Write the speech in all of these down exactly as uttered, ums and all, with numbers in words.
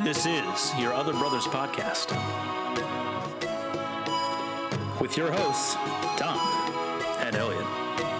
This is Your Other Brothers Podcast with your hosts, Tom and Elliot.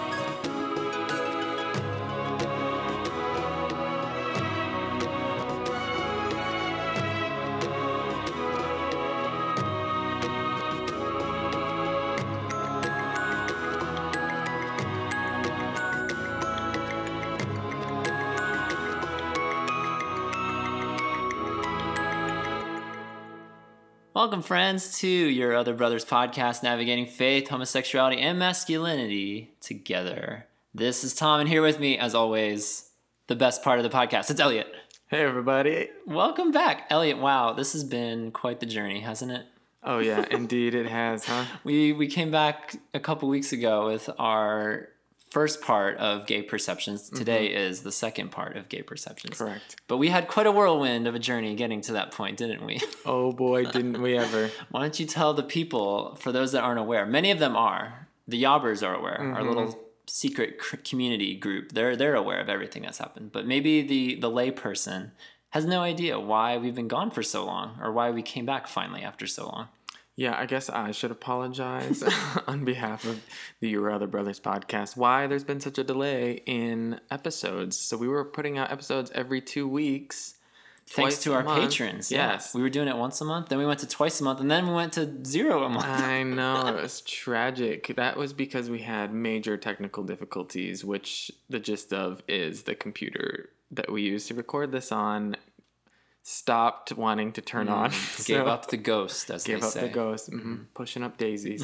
Welcome, friends, to Your Other Brothers Podcast, navigating faith, homosexuality, and masculinity together. This is Tom, and here with me, as always, the best part of the podcast. It's Elliot. Hey, everybody. Welcome back. Elliot, wow, this has been quite the journey, hasn't it? Oh, yeah, indeed it has, huh? We we came back a couple weeks ago with our first part of Gay Perceptions. Today mm-hmm. is the second part of Gay Perceptions. Correct. But we had quite a whirlwind of a journey getting to that point, didn't we? Oh boy, didn't we ever. Why don't you tell the people, for those that aren't aware, many of them are, the Yobbers are aware, mm-hmm. our little secret community group, they're they're aware of everything that's happened. But maybe the, the lay person has no idea why we've been gone for so long, or why we came back finally after so long. Yeah, I guess I should apologize on behalf of the Your Other Brothers podcast why there's been such a delay in episodes. So we were putting out episodes every two weeks. Thanks to our month. patrons. Yes. Yeah. We were doing it once a month, then we went to twice a month, and then we went to zero a month. I know, it was tragic. That was because we had major technical difficulties, which the gist of is the computer that we used to record this on stopped wanting to turn mm, on. So, gave up the ghost, as they say. Gave up the ghost. Mm-hmm. Mm. Pushing up daisies.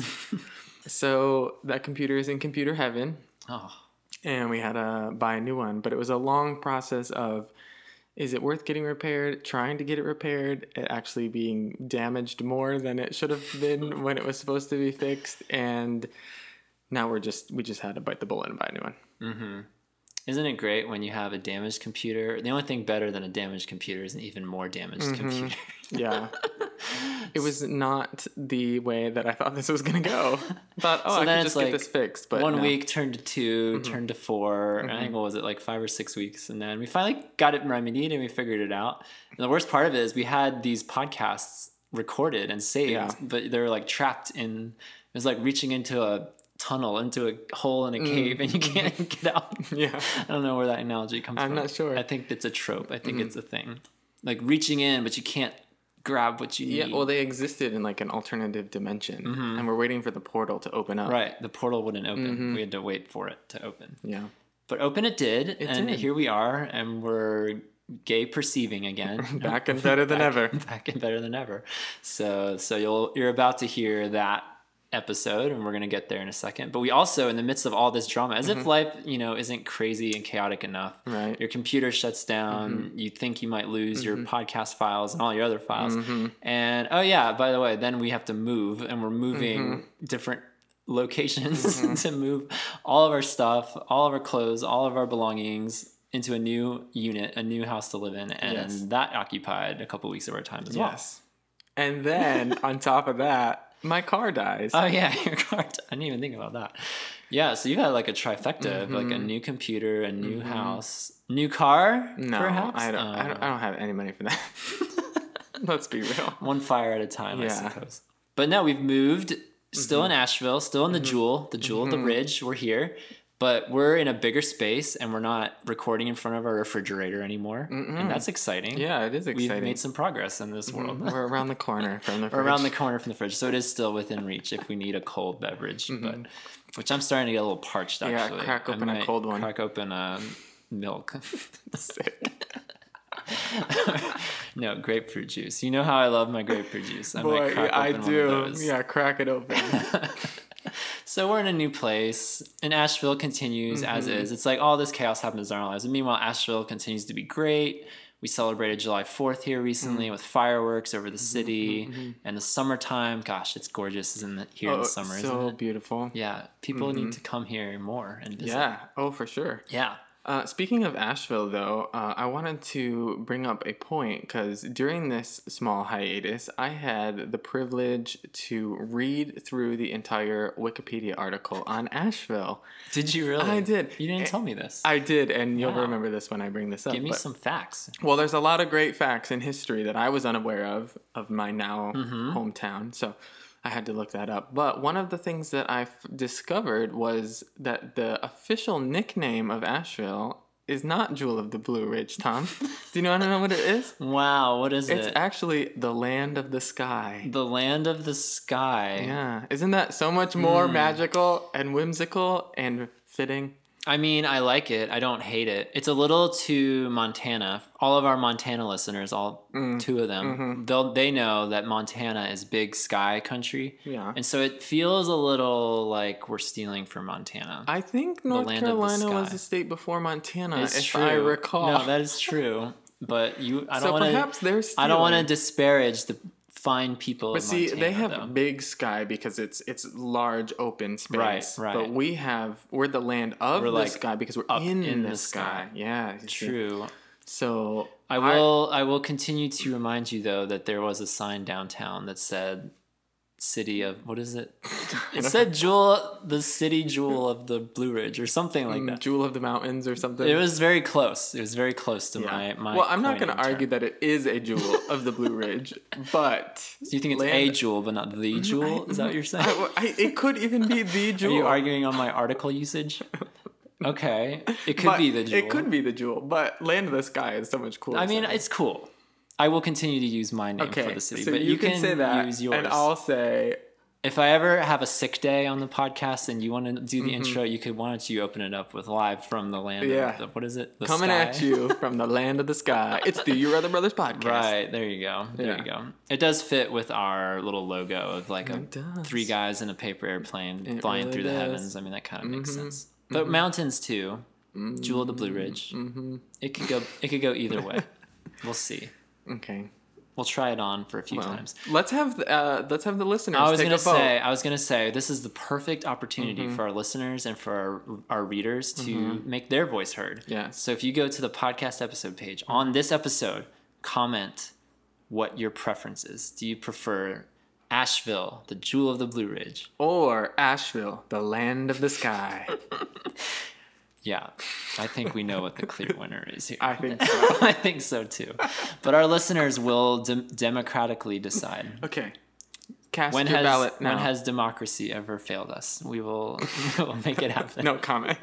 So that computer is in computer heaven. Oh. And we had to buy a new one. But it was a long process of, is it worth getting repaired? Trying to get it repaired. It actually being damaged more than it should have been when it was supposed to be fixed. And now we're just, we just had to bite the bullet and buy a new one. Mm-hmm. Isn't it great when you have a damaged computer? The only thing better than a damaged computer is an even more damaged mm-hmm. computer. Yeah. It was not the way that I thought this was going to go. I thought, oh, so I could just like get this fixed. But one no. week turned to two, mm-hmm. turned to four. Mm-hmm. I think, what was it, like five or six weeks? And then we finally got it remedied and we figured it out. And the worst part of it is we had these podcasts recorded and saved, yeah. but they were like trapped in, it was like reaching into a tunnel, into a hole in a cave, mm. and you can't get out. Yeah. I don't know where that analogy comes I'm from. I'm not sure. I think it's a trope. I think mm. it's a thing. Like reaching in, but you can't grab what you need. Yeah, well, they existed in like an alternative dimension, mm-hmm. and we're waiting for the portal to open up. Right, the portal wouldn't open. Mm-hmm. We had to wait for it to open. Yeah. But open it did, it and did. Here we are, and we're gay perceiving again. Back and better than back, ever. Back and better than ever. So, so you'll you're about to hear that episode, and we're going to get there in a second. But we also, in the midst of all this drama, as mm-hmm. if life, you know, isn't crazy and chaotic enough, right? Your computer shuts down, mm-hmm. you think you might lose mm-hmm. your podcast files and all your other files, mm-hmm. and oh yeah, by the way, then we have to move, and we're moving mm-hmm. different locations mm-hmm. to move all of our stuff, all of our clothes, all of our belongings into a new unit, a new house to live in, and yes. that occupied a couple weeks of our time as well. Yes. And then on top of that, my car dies. Oh yeah, your car. I didn't even think about that. Yeah, so you had like a trifecta, mm-hmm. like a new computer, a new mm-hmm. house, new car. No, perhaps? I don't. Uh, I don't. I don't have any money for that. Let's be real. One fire at a time, yeah. I suppose. But no, we've moved. Still mm-hmm. in Asheville. Still in the mm-hmm. Jewel. The Jewel, mm-hmm. the Ridge. We're here. But we're in a bigger space, and we're not recording in front of our refrigerator anymore. Mm-mm. And that's exciting. Yeah, it is exciting. We've made some progress in this world. Mm-hmm. We're around the corner from the fridge. We're around the corner from the fridge. So it is still within reach if we need a cold beverage. Mm-hmm. But which I'm starting to get a little parched, actually. Yeah, crack open a cold one. Crack open a milk. Sick. No, grapefruit juice. You know how I love my grapefruit juice. I Boy, might crack I open do. One of those. Yeah, crack it open. So we're in a new place, and Asheville continues mm-hmm. as is. It's like all this chaos happens in our lives. And meanwhile, Asheville continues to be great. We celebrated July fourth here recently mm-hmm. with fireworks over the city. Mm-hmm. And the summertime, gosh, it's gorgeous isn't it, here oh, in the summer, so isn't it? beautiful. Yeah, people mm-hmm. need to come here more and visit. Yeah, oh, for sure. Yeah. Uh, speaking of Asheville, though, uh, I wanted to bring up a point because during this small hiatus, I had the privilege to read through the entire Wikipedia article on Asheville. Did you really? I did. You didn't tell me this. I did, and you'll Wow. remember this when I bring this up. Give me but, some facts. Well, there's a lot of great facts in history that I was unaware of, of my now Mm-hmm. hometown, so I had to look that up. But one of the things that I f- discovered was that the official nickname of Asheville is not Jewel of the Blue Ridge, Tom. Do you want to know what it is? Wow, what is It's it? actually the Land of the Sky. The Land of the Sky. Yeah. Isn't that so much more Hmm. magical and whimsical and fitting? I mean, I like it. I don't hate it. It's a little too Montana. All of our Montana listeners, all Mm. two of them, Mm-hmm. they'll they know that Montana is big sky country. Yeah. And so it feels a little like we're stealing from Montana. I think North land of the Carolina was sky. a state before Montana, It's if true. I recall. No, that is true. But you, I don't so want to. perhaps they're stealing. I don't want to disparage the fine people. But of see, Montana, they have though. big sky because it's it's large open space. Right, right. But we have we're the land of We're, the like, sky because we're up in, in the, the sky. sky. Yeah, you see. True. So I will. I, will continue to remind you though that there was a sign downtown that said "City of" what is it? It said "Jewel," the city jewel of the Blue Ridge, or something like that. Jewel of the Mountains or something. It was very close. It was very close to Yeah. my my. Well, I'm not going to coining argue term. that it is a jewel of the Blue Ridge, but So you think it's land- a jewel, but not the jewel? Is that what you're saying? I, I, it could even be the Are jewel. you arguing on my article usage? Okay, it could But be the jewel. It could be the jewel, but Land of the Sky is so much cooler. I mean, sounding. it's cool. I will continue to use my name okay. for the city, so but you, you, can, say that, use yours. and I'll say If I ever have a sick day on the podcast and you want to do the Mm-hmm. intro, you could. Why don't you open it up with live from the land? Yeah. Of the, what is it? The coming sky? at you from the Land of the Sky. It's the Your Other Brothers podcast. Right there, you go. There Yeah. you go. It does fit with our little logo of like a It does. three guys in a paper airplane It flying really through the does. heavens. I mean, that kind of makes Mhm. sense. But mountains too. Jewel of the Blue Ridge. Mm-hmm. It could go. It could go either way. We'll see. Okay. We'll try it on for a few Well, times. let's have uh, let's have the listeners. I was take gonna a vote. say, I was gonna say, this is the perfect opportunity Mm-hmm. for our listeners and for our, our readers to make their voice heard. Yes. So if you go to the podcast episode page on this episode, comment what your preference is. Do you prefer Asheville, the jewel of the Blue Ridge? Or Asheville, the Land of the Sky. Yeah, I think we know what the clear winner is here. I think so. I think so too. But our listeners will dem- democratically decide. Okay. Cast When your has ballot now. when has democracy ever failed us? We will we'll make it happen. No comment.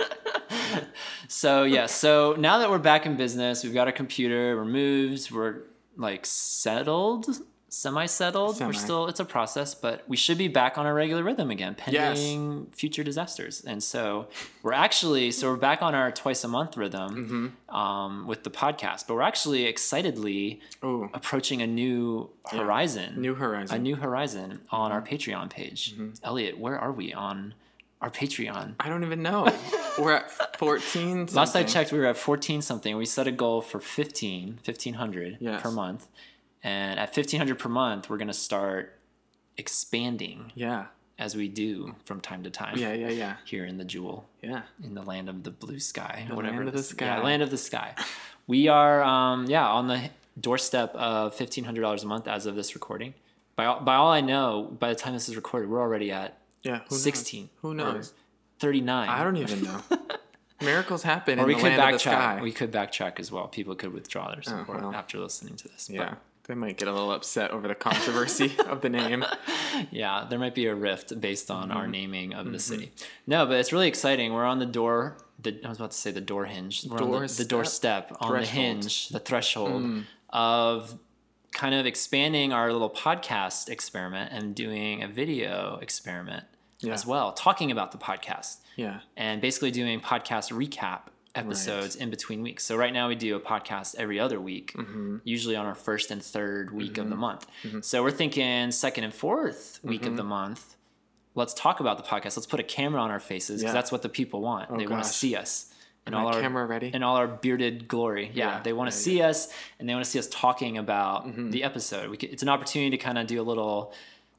So yeah, so now that we're back in business, we've got a computer, we're moved, we're like settled, semi-settled. Semi. We're still it's a process, but we should be back on our regular rhythm again, pending future disasters. And so we're actually so we're back on our twice a month rhythm um, with the podcast, but we're actually excitedly Ooh, approaching a new horizon. New Horizon. A new horizon on our Patreon page. Elliot, where are we on our Patreon? I don't even know. We're at fourteen. Last I something. checked, we were at fourteen something. We set a goal for fifteen, fifteen hundred Yes. per month. And at fifteen hundred per month, we're going to start expanding Yeah. as we do from time to time Yeah. Yeah. Yeah. here in the Jewel, Yeah. in the land of the blue sky. The whatever land of it the is. sky. Yeah, land of the sky. We are, um, yeah, on the doorstep of fifteen hundred dollars a month as of this recording. By all, by all I know, by the time this is recorded, we're already at Yeah. Who knows? sixteen. Who or knows? thirty-nine. I don't even know. Miracles happen Or in we the could land of the backtrack. sky. We could backtrack as well. People could withdraw their support well. after listening to this. But Yeah. They might get a little upset over the controversy of the name. yeah, there might be a rift based on Mm-hmm. our naming of the city. No, but it's really exciting. We're on the door. The, I was about to say the door hinge. We're on the, the Doorstep? doorstep, on the Threshold. hinge, the threshold Mm. of kind of expanding our little podcast experiment and doing a video experiment Yeah. as well, talking about the podcast Yeah. and basically doing podcast recap episodes in between weeks. So right now we do a podcast every other week, Mm-hmm. usually on our first and third week of the month. So we're thinking second and fourth week Mm-hmm. of the month, let's talk about the podcast. Let's put a camera on our faces because Yeah. that's what the people want. Oh, they want to gosh. see us in Am all I our camera ready? in all our bearded glory. Yeah, Yeah, they want to yeah, see us and they want to see us talking about Mm-hmm. the episode. We could, it's an opportunity to kind of do a little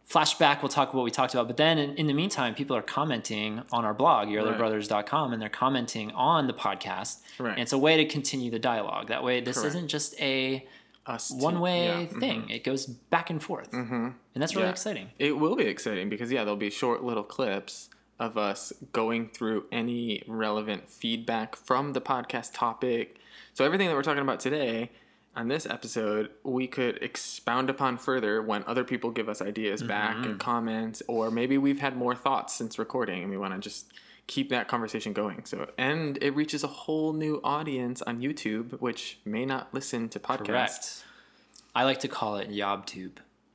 flashback, we'll talk about what we talked about. But then in, in the meantime, people are commenting on our blog, your other brothers dot com, and they're commenting on the podcast. Right. And it's a way to continue the dialogue. That way, this Correct. Isn't just a one-way yeah. thing. Mm-hmm. It goes back and forth. Mm-hmm. And that's really yeah. exciting. It will be exciting because, yeah, there'll be short little clips of us going through any relevant feedback from the podcast topic. So everything that we're talking about today on this episode, we could expound upon further when other people give us ideas mm-hmm. back and comments, or maybe we've had more thoughts since recording and we want to just keep that conversation going. So, and it reaches a whole new audience on YouTube, which may not listen to podcasts. Correct. I like to call it YobTube.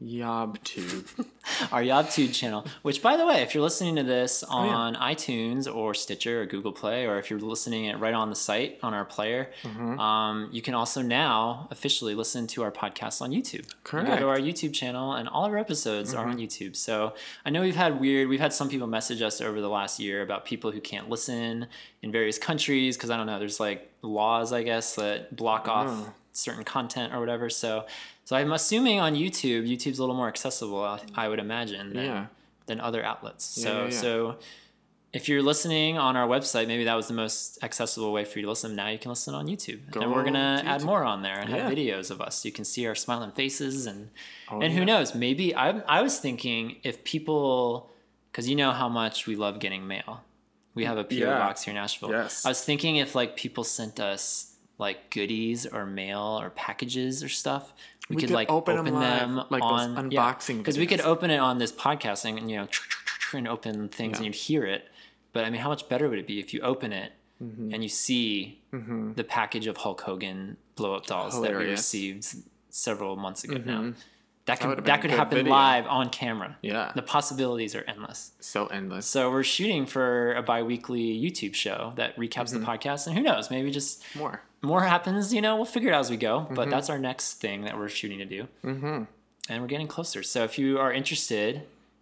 YobTube. Our YobTube channel, which, by the way, if you're listening to this on oh, yeah. iTunes or Stitcher or Google Play, or if you're listening it right on the site on our player, mm-hmm. um, you can also now officially listen to our podcast on YouTube. Correct. You go to our YouTube channel, and all of our episodes mm-hmm. are on YouTube. So I know we've had weird, we've had some people message us over the last year about people who can't listen in various countries because, I don't know, there's like laws, I guess, that block off oh. certain content or whatever. So So I'm assuming on YouTube, YouTube's a little more accessible, I would imagine, than, yeah. than other outlets. So yeah, yeah, yeah. so if you're listening on our website, maybe that was the most accessible way for you to listen. Now you can listen on YouTube. Go and we're going to add more on there and yeah. have videos of us. So you can see our smiling faces. And oh, and yeah. who knows, maybe I, I was thinking if people, because you know how much we love getting mail. We have a P O yeah. box here in Nashville. Yes. I was thinking if like people sent us like goodies or mail or packages or stuff, we, we could, could like open, open them, them like on unboxing because yeah, we could open it on this podcasting and you know and open things yeah. and you'd hear it. But I mean, how much better would it be if you open it mm-hmm. and you see mm-hmm. the package of Hulk Hogan blow up dolls Hilarious. That we received several months ago mm-hmm. now? That could that, that could happen video. Live on camera. Yeah, the possibilities are endless. So endless. So we're shooting for a bi-weekly YouTube show that recaps mm-hmm. the podcast, and who knows, maybe just more. More happens, you know, we'll figure it out as we go, but mm-hmm. that's our next thing that we're shooting to do. Mm-hmm. And we're getting closer. So if you are interested...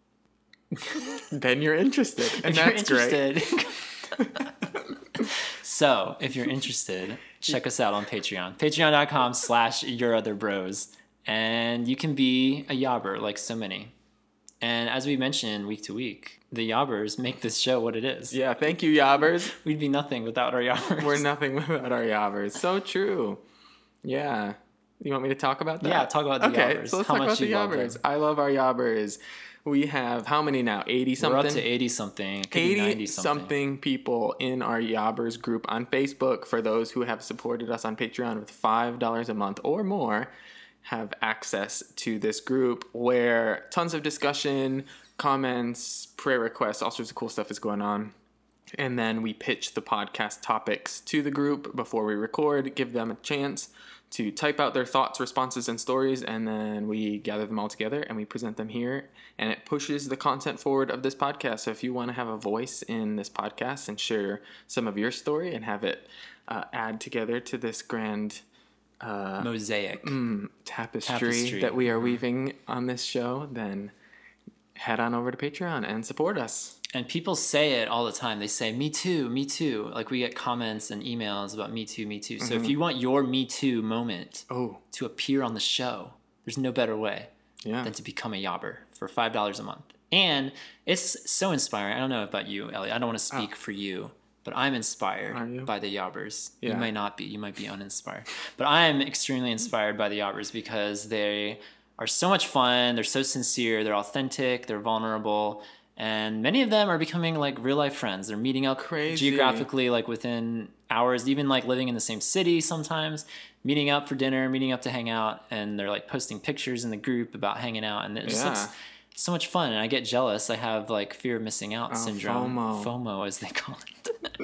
then you're interested. And that's interested, great. So if you're interested, check us out on Patreon. Patreon.com slash your other bros. And you can be a yobber like so many. And as we mentioned week to week, the yobbers make this show what it is. Yeah, thank you, yobbers. We'd be nothing without our yobbers. We're nothing without our yobbers. So true. Yeah. You want me to talk about that? Yeah, talk about the okay, yobbers. Okay, so let's How talk about the yobbers. I love our yobbers. We have how many now? eighty-something? We're up to eighty-something. It could be ninety-something. eighty-something people in our yobbers group on Facebook. For those who have supported us on Patreon with five dollars a month or more, have access to this group where tons of discussion, comments, prayer requests, all sorts of cool stuff is going on. And then we pitch the podcast topics to the group before we record, give them a chance to type out their thoughts, responses, and stories, and then we gather them all together and we present them here. And it pushes the content forward of this podcast. So if you want to have a voice in this podcast and share some of your story and have it uh, add together to this grand... Uh, mosaic mm, tapestry, tapestry that we are weaving on this show, then head on over to Patreon and support us. And people say it all the time. They say, me too, me too. Like we get comments and emails about me too, me too. So mm-hmm. if you want your me too moment oh. to appear on the show, there's no better way yeah. than to become a yobber for five dollars a month. And it's so inspiring. I don't know about you, Elliot. I don't want to speak oh. for you. But I'm inspired by the yobbers. Yeah. You might not be. You might be uninspired. But I am extremely inspired by the yobbers because they are so much fun. They're so sincere. They're authentic. They're vulnerable. And many of them are becoming like real life friends. They're meeting up Crazy. geographically, like within hours, even like living in the same city sometimes, meeting up for dinner, meeting up to hang out. And they're like posting pictures in the group about hanging out. And it just yeah. looks so much fun. And I get jealous. I have like fear of missing out oh, syndrome. FOMO. FOMO, as they call it.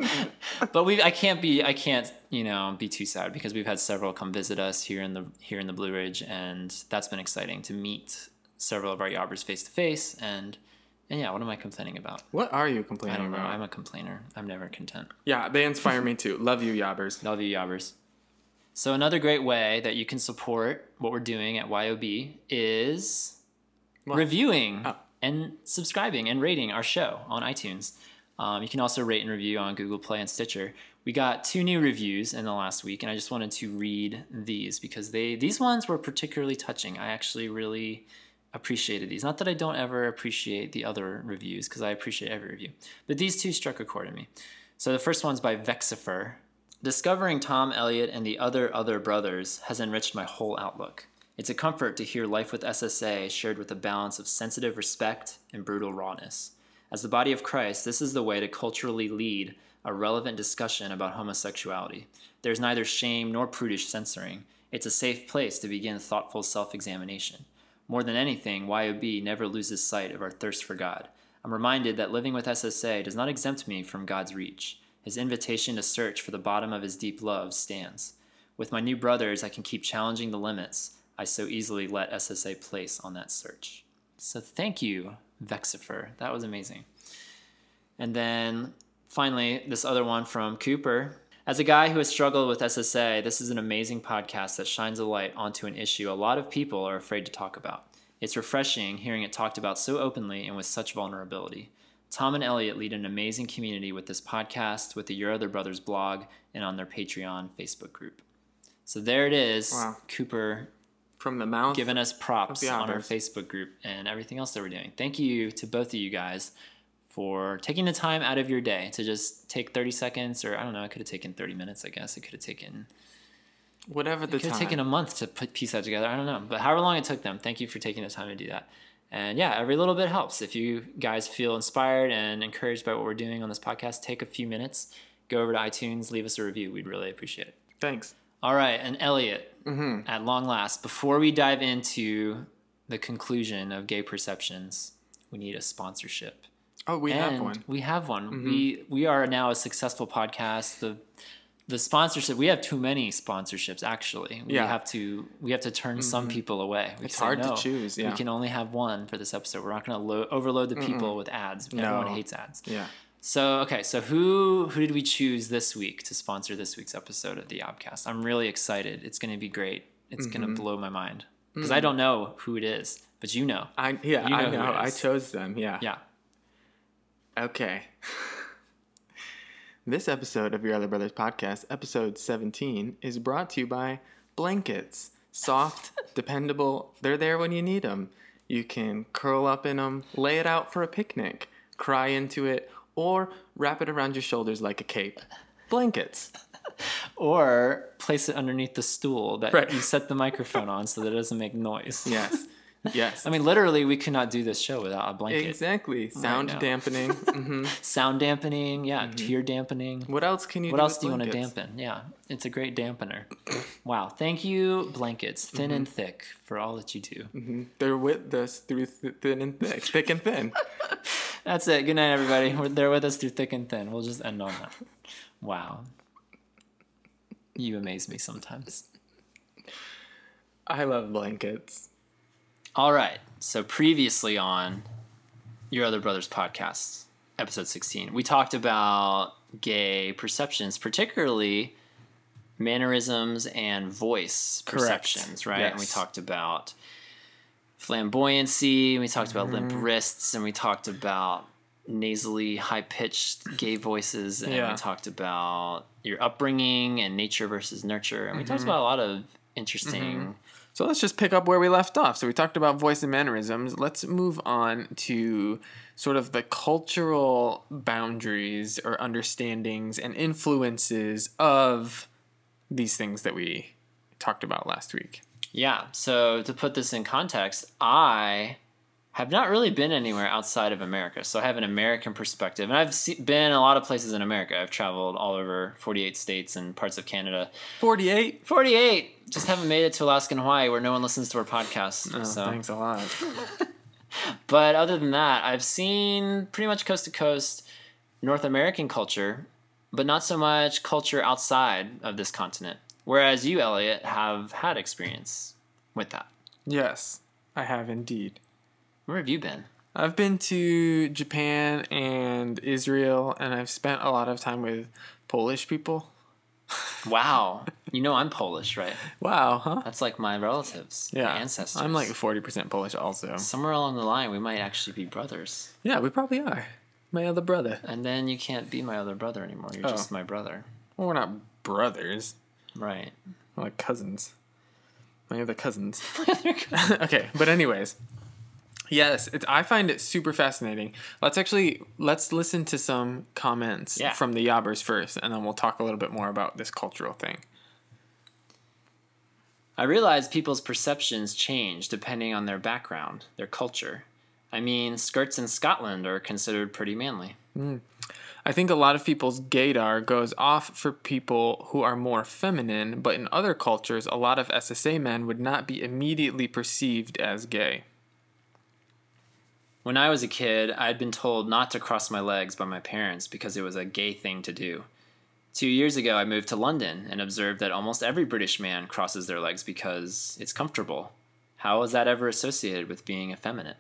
But we, I can't be, I can't, you know, be too sad because we've had several come visit us here in the here in the Blue Ridge, and that's been exciting to meet several of our yobbers face to face. And and yeah, what am I complaining about? What are you complaining about? I don't know. About? I'm a complainer. I'm never content. Yeah, they inspire me too. Love you, yobbers. Love you, yobbers. So another great way that you can support what we're doing at Y O B is what? reviewing oh. and subscribing and rating our show on iTunes. Um, you can also rate and review on Google Play and Stitcher. We got two new reviews in the last week, and I just wanted to read these because they these ones were particularly touching. I actually really appreciated these. Not that I don't ever appreciate the other reviews, because I appreciate every review. But these two struck a chord in me. So the first one's by Vexifer. Discovering Tom Elliott and the other other brothers has enriched my whole outlook. It's a comfort to hear life with S S A shared with a balance of sensitive respect and brutal rawness. As the body of Christ, this is the way to culturally lead a relevant discussion about homosexuality. There's neither shame nor prudish censoring. It's a safe place to begin thoughtful self-examination. More than anything, Y O B never loses sight of our thirst for God. I'm reminded that living with S S A does not exempt me from God's reach. His invitation to search for the bottom of his deep love stands. With my new brothers, I can keep challenging the limits I so easily let S S A place on that search. So thank you, Vexifer. That was amazing. And then finally, this other one from Cooper. As a guy who has struggled with S S A, this is an amazing podcast that shines a light onto an issue a lot of people are afraid to talk about. It's refreshing hearing it talked about so openly and with such vulnerability. Tom and Elliot lead an amazing community with this podcast, with the Your Other Brothers blog, and on their Patreon Facebook group. So there it is. Wow. Cooper From the mouth. giving us props the on our authors. Facebook group and everything else that we're doing. Thank you to both of you guys for taking the time out of your day to just take thirty seconds, or I don't know, it could have taken thirty minutes, I guess. It could have taken Whatever the it could time. have taken a month to put piece that together. I don't know. But however long it took them, thank you for taking the time to do that. And yeah, every little bit helps. If you guys feel inspired and encouraged by what we're doing on this podcast, take a few minutes, go over to iTunes, leave us a review. We'd really appreciate it. Thanks. All right, and Elliot, Mm-hmm. at long last, before we dive into the conclusion of Gay Perceptions, we need a sponsorship. Oh, we and have one. We have one. Mm-hmm. We we are now a successful podcast. The the sponsorship, we have too many sponsorships actually. We Yeah. have to we have to turn some people away. We It's say, hard to "No, choose, yeah. We can only have one for this episode. We're not going to lo- overload the people with ads. No. Everyone hates ads. Yeah. So, okay, so who who did we choose this week to sponsor this week's episode of the Obcast? I'm really excited. It's going to be great. It's going to blow my mind. Because I don't know who it is, but you know. I yeah, You know I who know. it I is. chose them. Yeah. Yeah. Okay. This episode of Your Other Brothers podcast, episode seventeen, is brought to you by blankets. Soft, dependable. They're there when you need them. You can curl up in them, lay it out for a picnic, cry into it, or wrap it around your shoulders like a cape. Blankets. Or place it underneath the stool that Right. you set the microphone on so that it doesn't make noise. Yes. Yes. I mean, literally, we could not do this show without a blanket. exactly. Sound now. dampening. hmm Sound dampening, yeah, tear dampening. What else can you What do else with do you want to blankets? dampen? Yeah, it's a great dampener. Wow. Thank you, blankets, thin and thick, for all that you do. They're with us through th- thin and thick. Thick and thin. That's it. Good night, everybody. We're there with us through thick and thin. We'll just end on that. Wow. You amaze me sometimes. I love blankets. All right. So previously on Your Other Brothers podcast, episode sixteen, we talked about gay perceptions, particularly mannerisms and voice Correct. perceptions, right? And we Yes. talked about flamboyancy, and we talked about limp wrists, and we talked about nasally, high-pitched gay voices, and Yeah. we talked about your upbringing and nature versus nurture, and we talked about a lot of interesting... So let's just pick up where we left off. So we talked about voice and mannerisms. Let's move on to sort of the cultural boundaries or understandings and influences of these things that we talked about last week. Yeah, so to put this in context, I have not really been anywhere outside of America. So I have an American perspective. And I've se- been a lot of places in America. I've traveled all over forty-eight states and parts of Canada. forty-eight. forty-eight! Just haven't made it to Alaska and Hawaii where no one listens to our podcast. Oh, so. thanks a lot. But other than that, I've seen pretty much coast to coast North American culture, but not so much culture outside of this continent. Whereas you, Elliot, have had experience with that. Yes, I have indeed. Where have you been? I've been to Japan and Israel, and I've spent a lot of time with Polish people. Wow. You know I'm Polish, right? Wow, huh? That's like my relatives, Yeah. my ancestors. I'm like forty percent Polish also. Somewhere along the line, we might actually be brothers. Yeah, we probably are. My other brother. And then you can't be my other brother anymore. You're Oh. just my brother. Well, we're not brothers. Right. We're like cousins. My other cousins. Okay, but anyways. Yes, it's, I find it super fascinating. Let's actually, let's listen to some comments Yeah. from the Yobbers first, and then we'll talk a little bit more about this cultural thing. I realize people's perceptions change depending on their background, their culture. I mean, skirts in Scotland are considered pretty manly. Mm. I think a lot of people's gaydar goes off for people who are more feminine, but in other cultures, a lot of S S A men would not be immediately perceived as gay. When I was a kid, I'd been told not to cross my legs by my parents because it was a gay thing to do. Two years ago, I moved to London and observed that almost every British man crosses their legs because it's comfortable. How was that ever associated with being effeminate?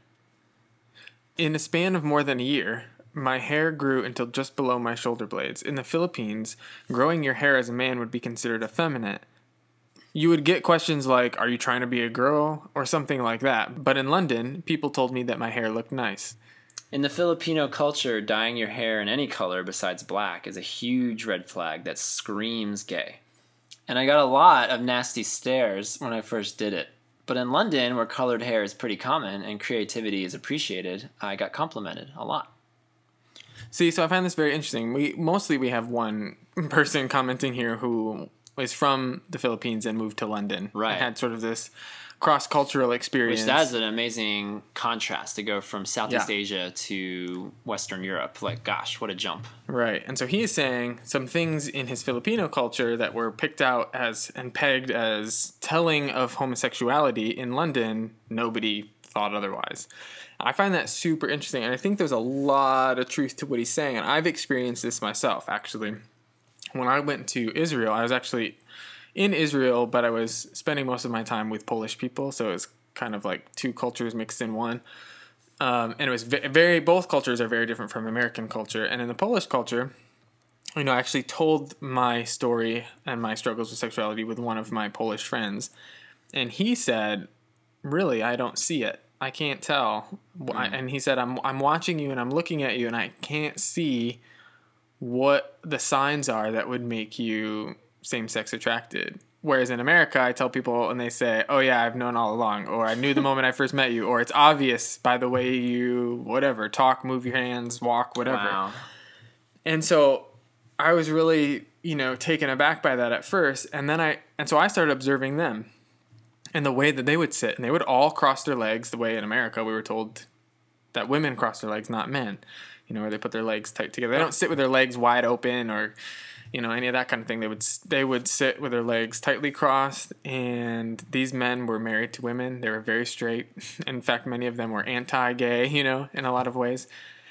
In a span of more than a year, my hair grew until just below my shoulder blades. In the Philippines, growing your hair as a man would be considered effeminate. You would get questions like, are you trying to be a girl? Or something like that. But in London, people told me that my hair looked nice. In the Filipino culture, dyeing your hair in any color besides black is a huge red flag that screams gay. And I got a lot of nasty stares when I first did it. But in London, where colored hair is pretty common and creativity is appreciated, I got complimented a lot. See, so I find this very interesting. We mostly we have one person commenting here who is from the Philippines and moved to London. Right. And had sort of this cross-cultural experience. Which that's an amazing contrast to go from Southeast Yeah. Asia to Western Europe. Like, gosh, what a jump. Right. And so he is saying some things in his Filipino culture that were picked out as and pegged as telling of homosexuality. In London, nobody thought otherwise. I find that super interesting, and I think there's a lot of truth to what he's saying, and I've experienced this myself, actually. When I went to Israel, I was actually in Israel, but I was spending most of my time with Polish people, so it was kind of like two cultures mixed in one. Um, and it was very, both cultures are very different from American culture. And in the Polish culture, you know, I actually told my story and my struggles with sexuality with one of my Polish friends. And he said, really, I don't see it. I can't tell. Mm. And he said, I'm, I'm watching you and I'm looking at you and I can't see what the signs are that would make you same-sex attracted. Whereas in America, I tell people and they say, oh yeah, I've known all along, or I knew the moment I first met you, or it's obvious by the way you, whatever, talk, move your hands, walk, whatever. Wow. And so I was really, you know, taken aback by that at first. And then I, and so I started observing them and the way that they would sit, and they would all cross their legs the way in America we were told that women cross their legs, not men, you know, where they put their legs tight together. They don't sit with their legs wide open or, you know, any of that kind of thing. They would they would sit with their legs tightly crossed, and these men were married to women. They were very straight. In fact, many of them were anti-gay, you know, in a lot of ways.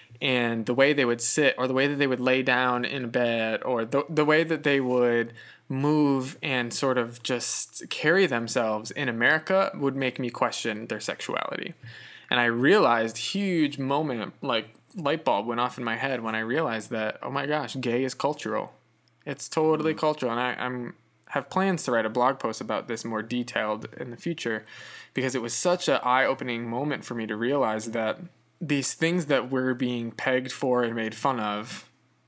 And the way they would sit, or the way that they would lay down in bed, or the the way that they would move and sort of just carry themselves in America would make me question their sexuality. And I realized, huge moment, like light bulb went off in my head when I realized that, oh my gosh, gay is cultural. It's totally mm-hmm. cultural, and I I'm have plans to write a blog post about this more detailed in the future, because it was such an eye-opening moment for me to realize that these things that we're being pegged for and made fun of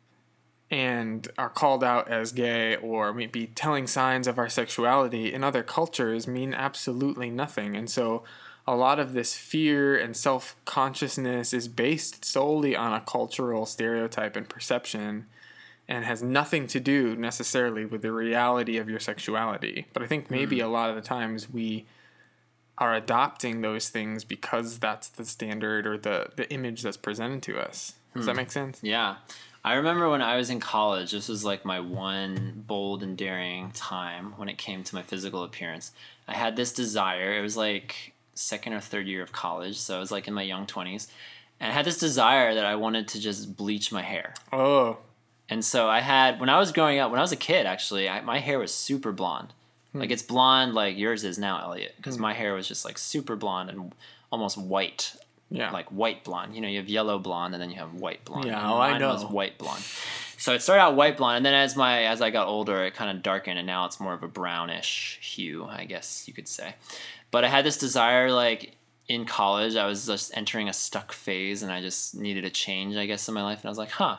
and are called out as gay or maybe telling signs of our sexuality in other cultures mean absolutely nothing. And so a lot of this fear and self-consciousness is based solely on a cultural stereotype and perception, and has nothing to do necessarily with the reality of your sexuality. But I think maybe mm. a lot of the times we are adopting those things because that's the standard or the, the image that's presented to us. Does mm. that make sense? Yeah. I remember when I was in college, this was like my one bold and daring time when it came to my physical appearance. I had this desire. It was like second or third year of college, so I was like in my young twenties. And I had this desire that I wanted to just bleach my hair. Oh. And so I had, when I was growing up, when I was a kid, actually, I, my hair was super blonde. Hmm. Like, it's blonde like yours is now, Elliot, because hmm. my hair was just, like, super blonde and almost white. Yeah. Like, white blonde. You know, you have yellow blonde, and then you have white blonde. Yeah, and oh, mine I know. was white blonde. So it started out white blonde, and then as my as I got older, it kind of darkened, and now it's more of a brownish hue, I guess you could say. But I had this desire, like, in college, I was just entering a stuck phase, and I just needed a change, I guess, in my life. And I was like, huh,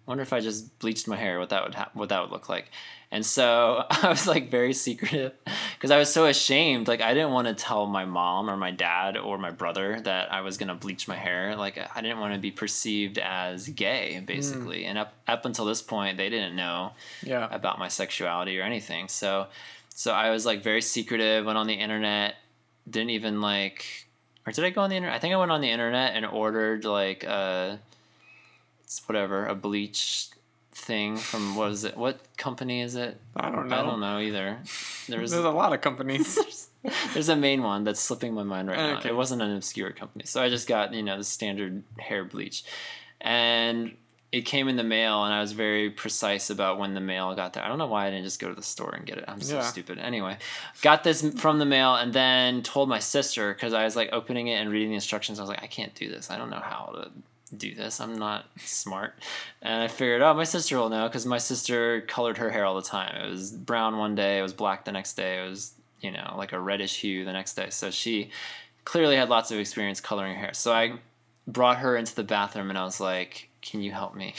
wonder if I just bleached my hair, what that would ha- what that would look like. And so I was like very secretive because I was so ashamed. Like I didn't want to tell my mom or my dad or my brother that I was going to bleach my hair. Like I didn't want to be perceived as gay, basically. Mm. And up, up until this point, they didn't know yeah. about my sexuality or anything. So, so I was like very secretive, went on the internet, didn't even like, or did I go on the internet? I think I went on the internet and ordered like a, whatever, a bleach thing from, what is it? What company is it? I don't know. I don't know either. There's, there's a lot of companies. there's, there's a main one that's slipping my mind right now. Okay. It wasn't an obscure company. So I just got, you know, the standard hair bleach. And it came in the mail, and I was very precise about when the mail got there. I don't know why I didn't just go to the store and get it. I'm so yeah. stupid. Anyway, got this from the mail and then told my sister, because I was like opening it and reading the instructions. I was like, I can't do this. I don't know how to do this. I'm not smart. And I figured, oh, my sister will know, because my sister colored her hair all the time. It was brown one day, it was black the next day, it was, you know, like a reddish hue the next day. So she clearly had lots of experience coloring her hair. So I brought her into the bathroom and I was like, can you help me?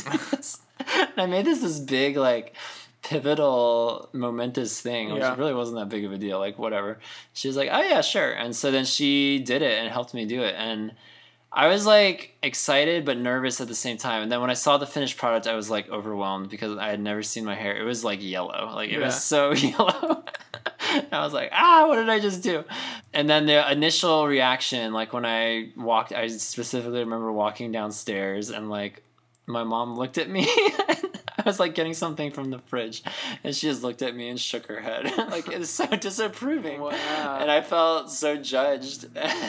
And I made this this big, like, pivotal, momentous thing, which yeah. really wasn't that big of a deal. Like, whatever. She was like, oh, yeah, sure. And so then she did it and helped me do it. And I was like excited but nervous at the same time. And then when I saw the finished product, I was like overwhelmed because I had never seen my hair. It was like yellow. Like it yeah. was so yellow. I was like, ah, what did I just do? And then the initial reaction, like when I walked, I specifically remember walking downstairs and like my mom looked at me. I was like getting something from the fridge and she just looked at me and shook her head. Like it was so disapproving. Wow. And I felt so judged.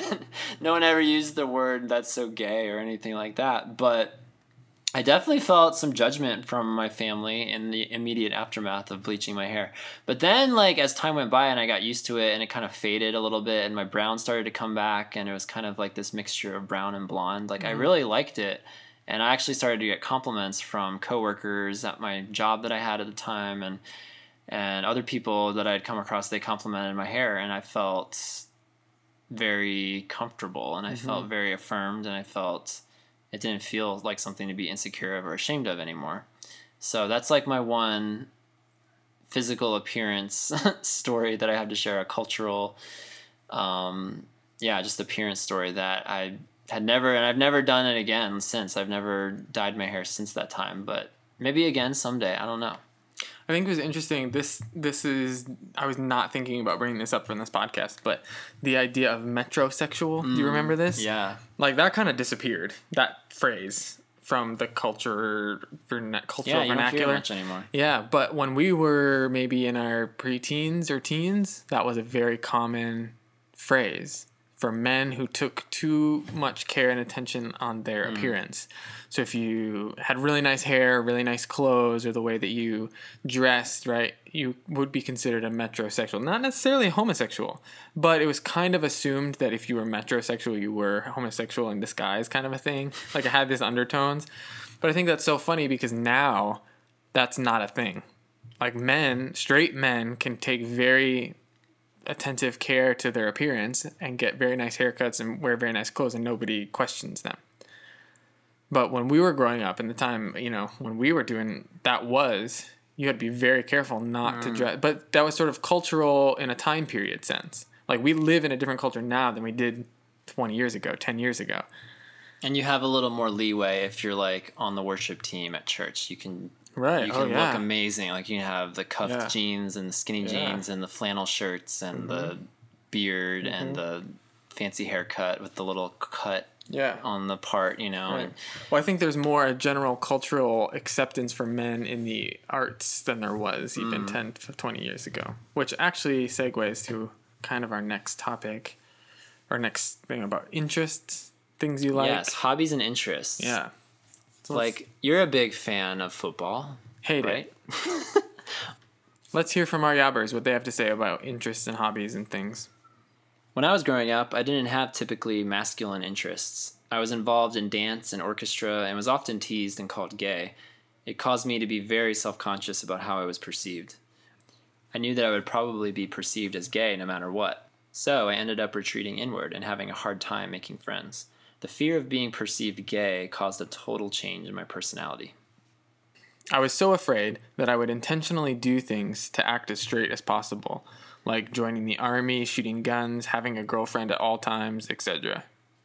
No one ever used the word that's so gay or anything like that. But I definitely felt some judgment from my family in the immediate aftermath of bleaching my hair. But then like as time went by and I got used to it and it kind of faded a little bit and my brown started to come back and it was kind of like this mixture of brown and blonde. Like mm-hmm. I really liked it. And I actually started to get compliments from coworkers at my job that I had at the time, and and other people that I'd come across. They complimented my hair, and I felt very comfortable, and I mm-hmm. felt very affirmed, and I felt it didn't feel like something to be insecure of or ashamed of anymore. So that's like my one physical appearance story that I have to share, a cultural, um, yeah, just appearance story that I had never, and I've never done it again since. I've never dyed my hair since that time, but maybe again someday. I don't know. I think it was interesting. This, this is, I was not thinking about bringing this up in this podcast, but the idea of metrosexual, mm, do you remember this? Yeah. Like that kind of disappeared, that phrase from the culture, verne- cultural yeah, you vernacular. Don't hear much anymore. Yeah. But when we were maybe in our preteens or teens, that was a very common phrase for men who took too much care and attention on their mm. appearance. So if you had really nice hair, really nice clothes, or the way that you dressed, right, you would be considered a metrosexual. Not necessarily homosexual, but it was kind of assumed that if you were metrosexual, you were homosexual in disguise, kind of a thing. Like it had these undertones. But I think that's so funny because now that's not a thing. Like men, straight men can take very attentive care to their appearance and get very nice haircuts and wear very nice clothes and nobody questions them. But when we were growing up in the time, you know, when we were doing that, was you had to be very careful not mm. to dress. But that was sort of cultural in a time period sense. Like we live in a different culture now than we did twenty years ago, ten years ago. And you have a little more leeway if you're like on the worship team at church. You can Right. You can oh, yeah. look amazing. Like you can have the cuffed yeah. jeans and the skinny yeah. jeans and the flannel shirts and mm-hmm. the beard mm-hmm. and the fancy haircut with the little cut yeah. on the part, you know. Right. And, well, I think there's more a general cultural acceptance for men in the arts than there was even mm. ten, twenty years ago, which actually segues to kind of our next topic, our next thing about interests, things you like. Yes, hobbies and interests. Yeah. So like, you're a big fan of football. Hate right? it. Let's hear from our yabbers what they have to say about interests and hobbies and things. When I was growing up, I didn't have typically masculine interests. I was involved in dance and orchestra and was often teased and called gay. It caused me to be very self-conscious about how I was perceived. I knew that I would probably be perceived as gay no matter what, so I ended up retreating inward and having a hard time making friends. The fear of being perceived gay caused a total change in my personality. I was so afraid that I would intentionally do things to act as straight as possible, like joining the army, shooting guns, having a girlfriend at all times, et cetera.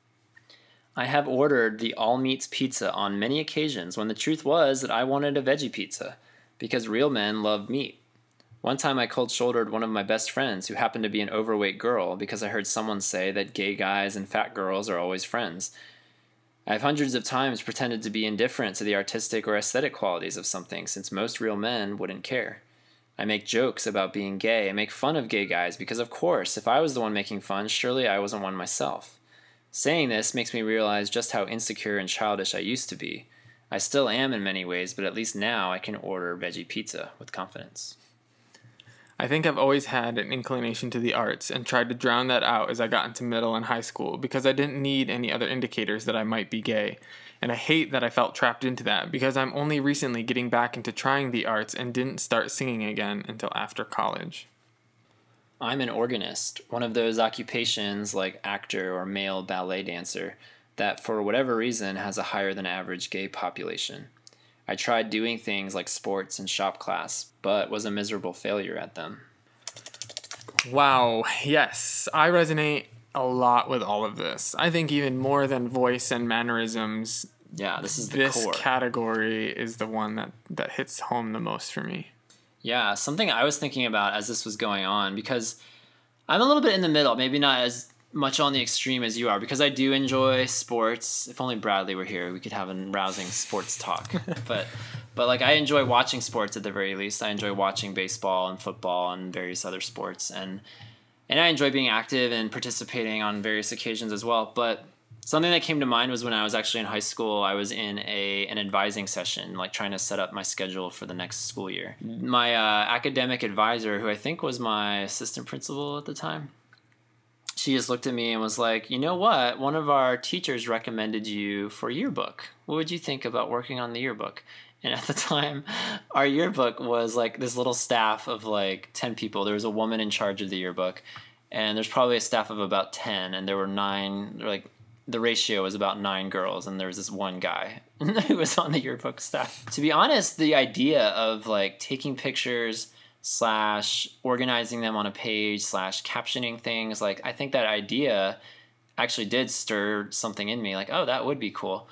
I have ordered the all meats pizza on many occasions when the truth was that I wanted a veggie pizza, because real men love meat. One time I cold shouldered one of my best friends who happened to be an overweight girl because I heard someone say that gay guys and fat girls are always friends. I have hundreds of times pretended to be indifferent to the artistic or aesthetic qualities of something, since most real men wouldn't care. I make jokes about being gay and make fun of gay guys because, of course, if I was the one making fun, surely I wasn't one myself. Saying this makes me realize just how insecure and childish I used to be. I still am in many ways, but at least now I can order veggie pizza with confidence. I think I've always had an inclination to the arts and tried to drown that out as I got into middle and high school because I didn't need any other indicators that I might be gay. And I hate that I felt trapped into that because I'm only recently getting back into trying the arts and didn't start singing again until after college. I'm an organist, one of those occupations like actor or male ballet dancer that for whatever reason has a higher than average gay population. I tried doing things like sports and shop class, but was a miserable failure at them. Wow, yes, I resonate a lot with all of this. I think even more than voice and mannerisms, yeah, this is the this core. category is the one that, that hits home the most for me. Yeah, something I was thinking about as this was going on, because I'm a little bit in the middle, maybe not as much on the extreme as you are, because I do enjoy sports. If only Bradley were here, we could have a rousing sports talk. but but like I enjoy watching sports at the very least. I enjoy watching baseball and football and various other sports, and and I enjoy being active and participating on various occasions as well. But something that came to mind was when I was actually in high school, I was in a an advising session, like trying to set up my schedule for the next school year. My uh, academic advisor, who I think was my assistant principal at the time, she just looked at me and was like, you know what? One of our teachers recommended you for yearbook. What would you think about working on the yearbook? And at the time, our yearbook was like this little staff of like ten people. There was a woman in charge of the yearbook, and there's probably a staff of about ten, and there were nine, like, the ratio was about nine girls, and there was this one guy who was on the yearbook staff. To be honest, the idea of like taking pictures slash organizing them on a page slash captioning things, like I think that idea actually did stir something in me, like, oh, that would be cool.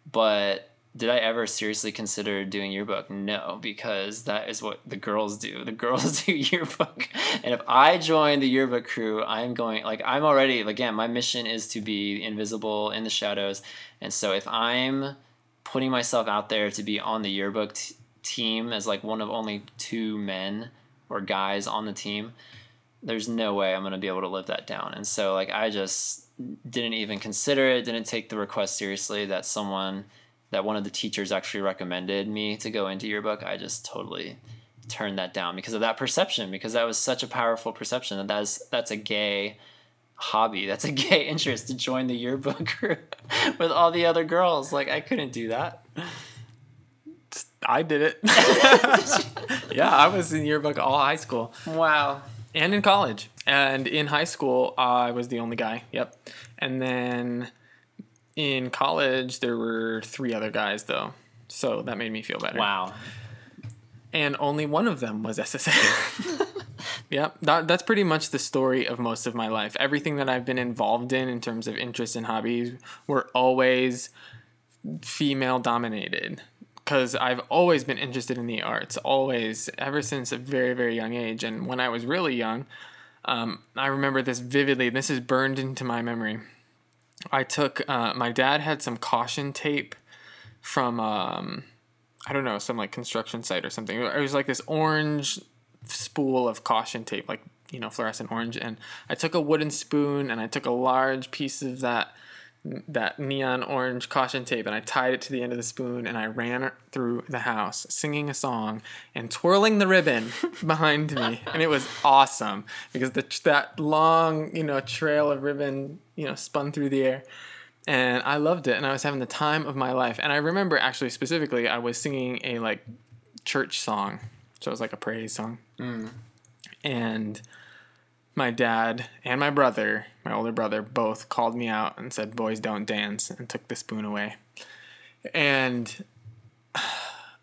But did I ever seriously consider doing yearbook? No, because that is what the girls do. The girls do yearbook. And if I join the yearbook crew, I'm going, like, I'm already, again, my mission is to be invisible in the shadows. And so if I'm putting myself out there to be on the yearbook t- team as like one of only two men or guys on the team, there's no way I'm going to be able to live that down. And so like I just didn't even consider it, didn't take the request seriously that someone, that one of the teachers actually recommended me to go into yearbook. I just totally turned that down because of that perception, because that was such a powerful perception that that's, that's a gay hobby. That's a gay interest to join the yearbook group with all the other girls. Like I couldn't do that. I did it. Yeah, I was in yearbook all high school. Wow. And in college. And in high school, I was the only guy. Yep. And then in college, there were three other guys, though. So that made me feel better. Wow. And only one of them was S S A. Yep. That, that's pretty much the story of most of my life. Everything that I've been involved in, in terms of interests and hobbies, were always female-dominated. Because I've always been interested in the arts, always, ever since a very, very young age. And when I was really young, um, I remember this vividly. This is burned into my memory. I took, uh, my dad had some caution tape from, um, I don't know, some like construction site or something. It was like this orange spool of caution tape, like, you know, fluorescent orange. And I took a wooden spoon and I took a large piece of that that neon orange caution tape and I tied it to the end of the spoon and I ran through the house singing a song and twirling the ribbon behind me. And it was awesome because the that long, you know, trail of ribbon, you know, spun through the air. And I loved it and I was having the time of my life. And I remember actually specifically I was singing a like church song. So it was like a praise song. Mm. And my dad and my brother, my older brother, both called me out and said, "Boys don't dance," and took the spoon away. And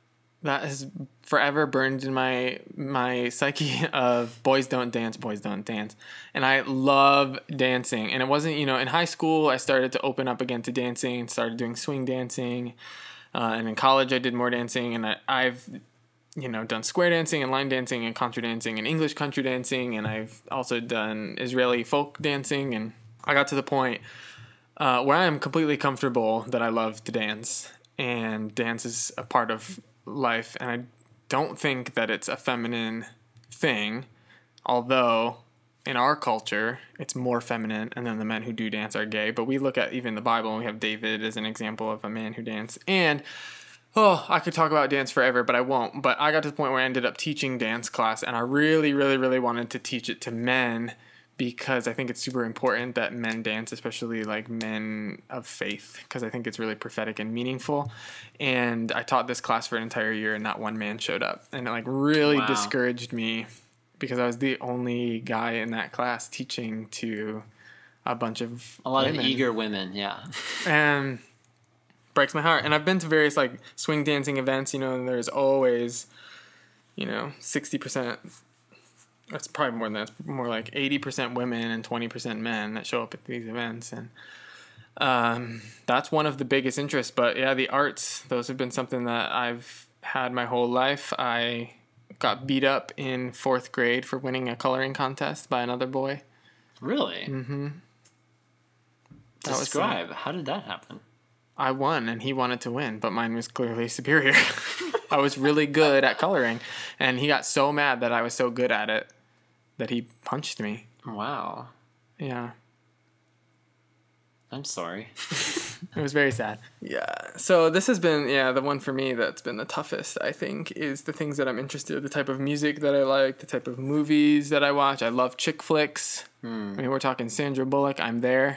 that has forever burned in my my psyche of boys don't dance, boys don't dance. And I love dancing. And it wasn't, you know, in high school, I started to open up again to dancing, started doing swing dancing. Uh, and in college, I did more dancing. And I, I've, you know, done square dancing and line dancing and contra dancing and English country dancing. And I've also done Israeli folk dancing. And I got to the point uh, where I am completely comfortable that I love to dance. And dance is a part of life. And I don't think that it's a feminine thing, although in our culture it's more feminine, and then the men who do dance are gay. But we look at even the Bible and we have David as an example of a man who danced. And oh, I could talk about dance forever, but I won't. But I got to the point where I ended up teaching dance class, and I really really really wanted to teach it to men, because I think it's super important that men dance, especially like men of faith, because I think it's really prophetic and meaningful. And I taught this class for an entire year, and not one man showed up. And it like really wow. discouraged me, because I was the only guy in that class teaching to a bunch of a lot women. of eager women, yeah. And breaks my heart. And I've been to various like swing dancing events, you know, and there's always, you know, sixty percent. It's probably more than that. It's more like eighty percent women and twenty percent men that show up at these events. And um, that's one of the biggest interests. But yeah, the arts, those have been something that I've had my whole life. I got beat up in fourth grade for winning a coloring contest by another boy. Really? Mm-hmm. That Describe. Was, How did that happen? I won, and he wanted to win, but mine was clearly superior. I was really good at coloring, and he got so mad that I was so good at it that he punched me. Wow. Yeah. I'm sorry. It was very sad. Yeah. So this has been, yeah, the one for me that's been the toughest, I think, is the things that I'm interested in, the type of music that I like, the type of movies that I watch. I love chick flicks. Hmm. I mean, we're talking Sandra Bullock. I'm there.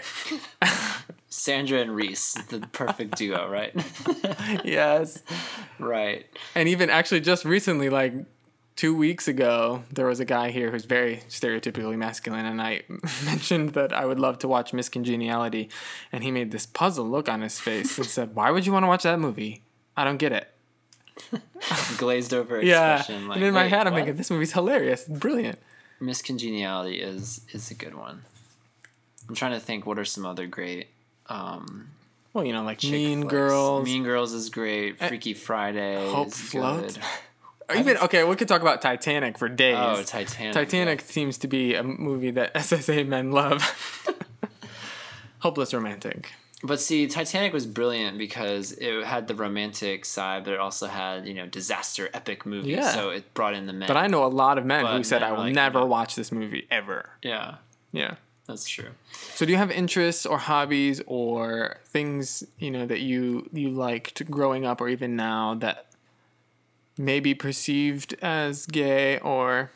Sandra and Reese, the perfect duo, right? Yes. Right. And even actually just recently, like two weeks ago, there was a guy here who's very stereotypically masculine, and I mentioned that I would love to watch Miss Congeniality, and he made this puzzled look on his face and said, "Why would you want to watch that movie? I don't get it." Glazed over expression. Yeah. Like, and in my wait, head, I'm what? thinking, this movie's hilarious. It's brilliant. Miss Congeniality is is a good one. I'm trying to think, what are some other great... Um, well, you know, like chick Mean flicks. Girls. Mean Girls is great. Freaky Friday Hope is Float. good. Even okay, we could talk about Titanic for days. Oh, Titanic. Titanic yeah. seems to be a movie that S S A men love. Hopeless romantic. But see, Titanic was brilliant because it had the romantic side, but it also had, you know, disaster epic movie. Yeah. So it brought in the men. But I know a lot of men But who said, men "I will like, never no. watch this movie ever." Yeah. Yeah. That's true. So do you have interests or hobbies or things, you know, that you you liked growing up or even now that may be perceived as gay? Or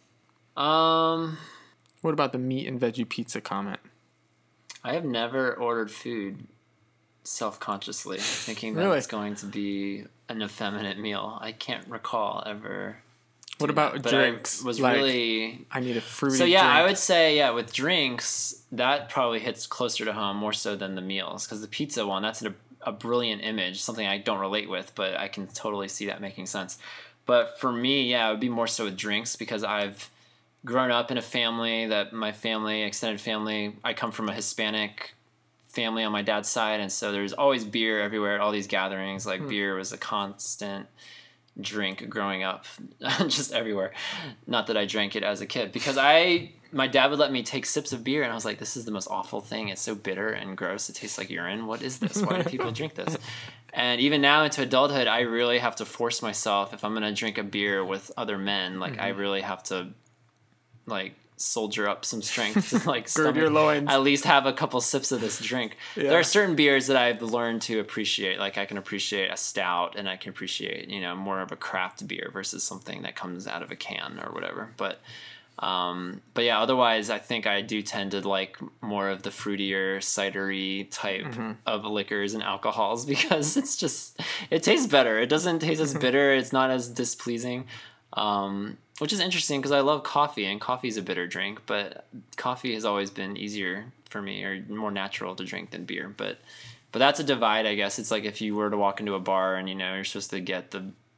Um, what about the meat and veggie pizza comment? I have never ordered food self-consciously, thinking that Really? it's going to be an effeminate meal. I can't recall ever. What doing about that, but drinks? I was Like, really... I need a fruity So yeah, drink. I would say, yeah, with drinks, that probably hits closer to home more so than the meals. Because the pizza one, that's a, a brilliant image, something I don't relate with, but I can totally see that making sense. But for me, yeah, it would be more so with drinks, because I've grown up in a family that my family, extended family, I come from a Hispanic family on my dad's side, and so there's always beer everywhere at all these gatherings. Like, hmm. beer was a constant drink growing up, just everywhere. Not that I drank it as a kid, because I my dad would let me take sips of beer, and I was like, this is the most awful thing. It's so bitter and gross. It tastes like urine. What is this? Why do people drink this? And even now into adulthood, I really have to force myself, if I'm gonna drink a beer with other men, like, mm-hmm. I really have to like soldier up some strength to like gird your loins. At least have a couple sips of this drink. Yeah. There are certain beers that I've learned to appreciate. Like, I can appreciate a stout, and I can appreciate, you know, more of a craft beer versus something that comes out of a can or whatever. But um but yeah, otherwise I think I do tend to like more of the fruitier, cidery type mm-hmm. of liquors and alcohols, because it's just, it tastes better. It doesn't taste as bitter. It's not as displeasing. Um, which is interesting, because I love coffee, and coffee is a bitter drink, but coffee has always been easier for me, or more natural to drink than beer. But but that's a divide, I guess. It's like if you were to walk into a bar and, you know, you're supposed to get the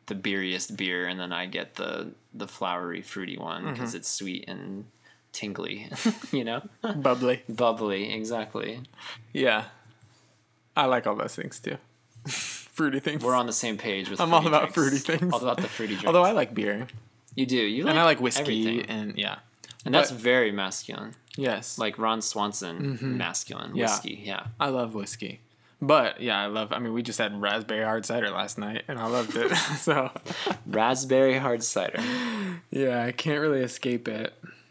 the beeriest beer, and then I get the the flowery, fruity one because mm-hmm. it's sweet and tingly, you know? Bubbly. Bubbly, exactly. Yeah. I like all those things too. Fruity things. We're on the same page with I'm fruity all about drinks. fruity things. All about the fruity drinks. Although I like beer. You do. You like And I like whiskey everything. and yeah. And but, that's very masculine. Yes. Like Ron Swanson, mm-hmm. masculine. Yeah. Whiskey, yeah. I love whiskey. But yeah, I love I mean we just had raspberry hard cider last night and I loved it. So raspberry hard cider. Yeah, I can't really escape it.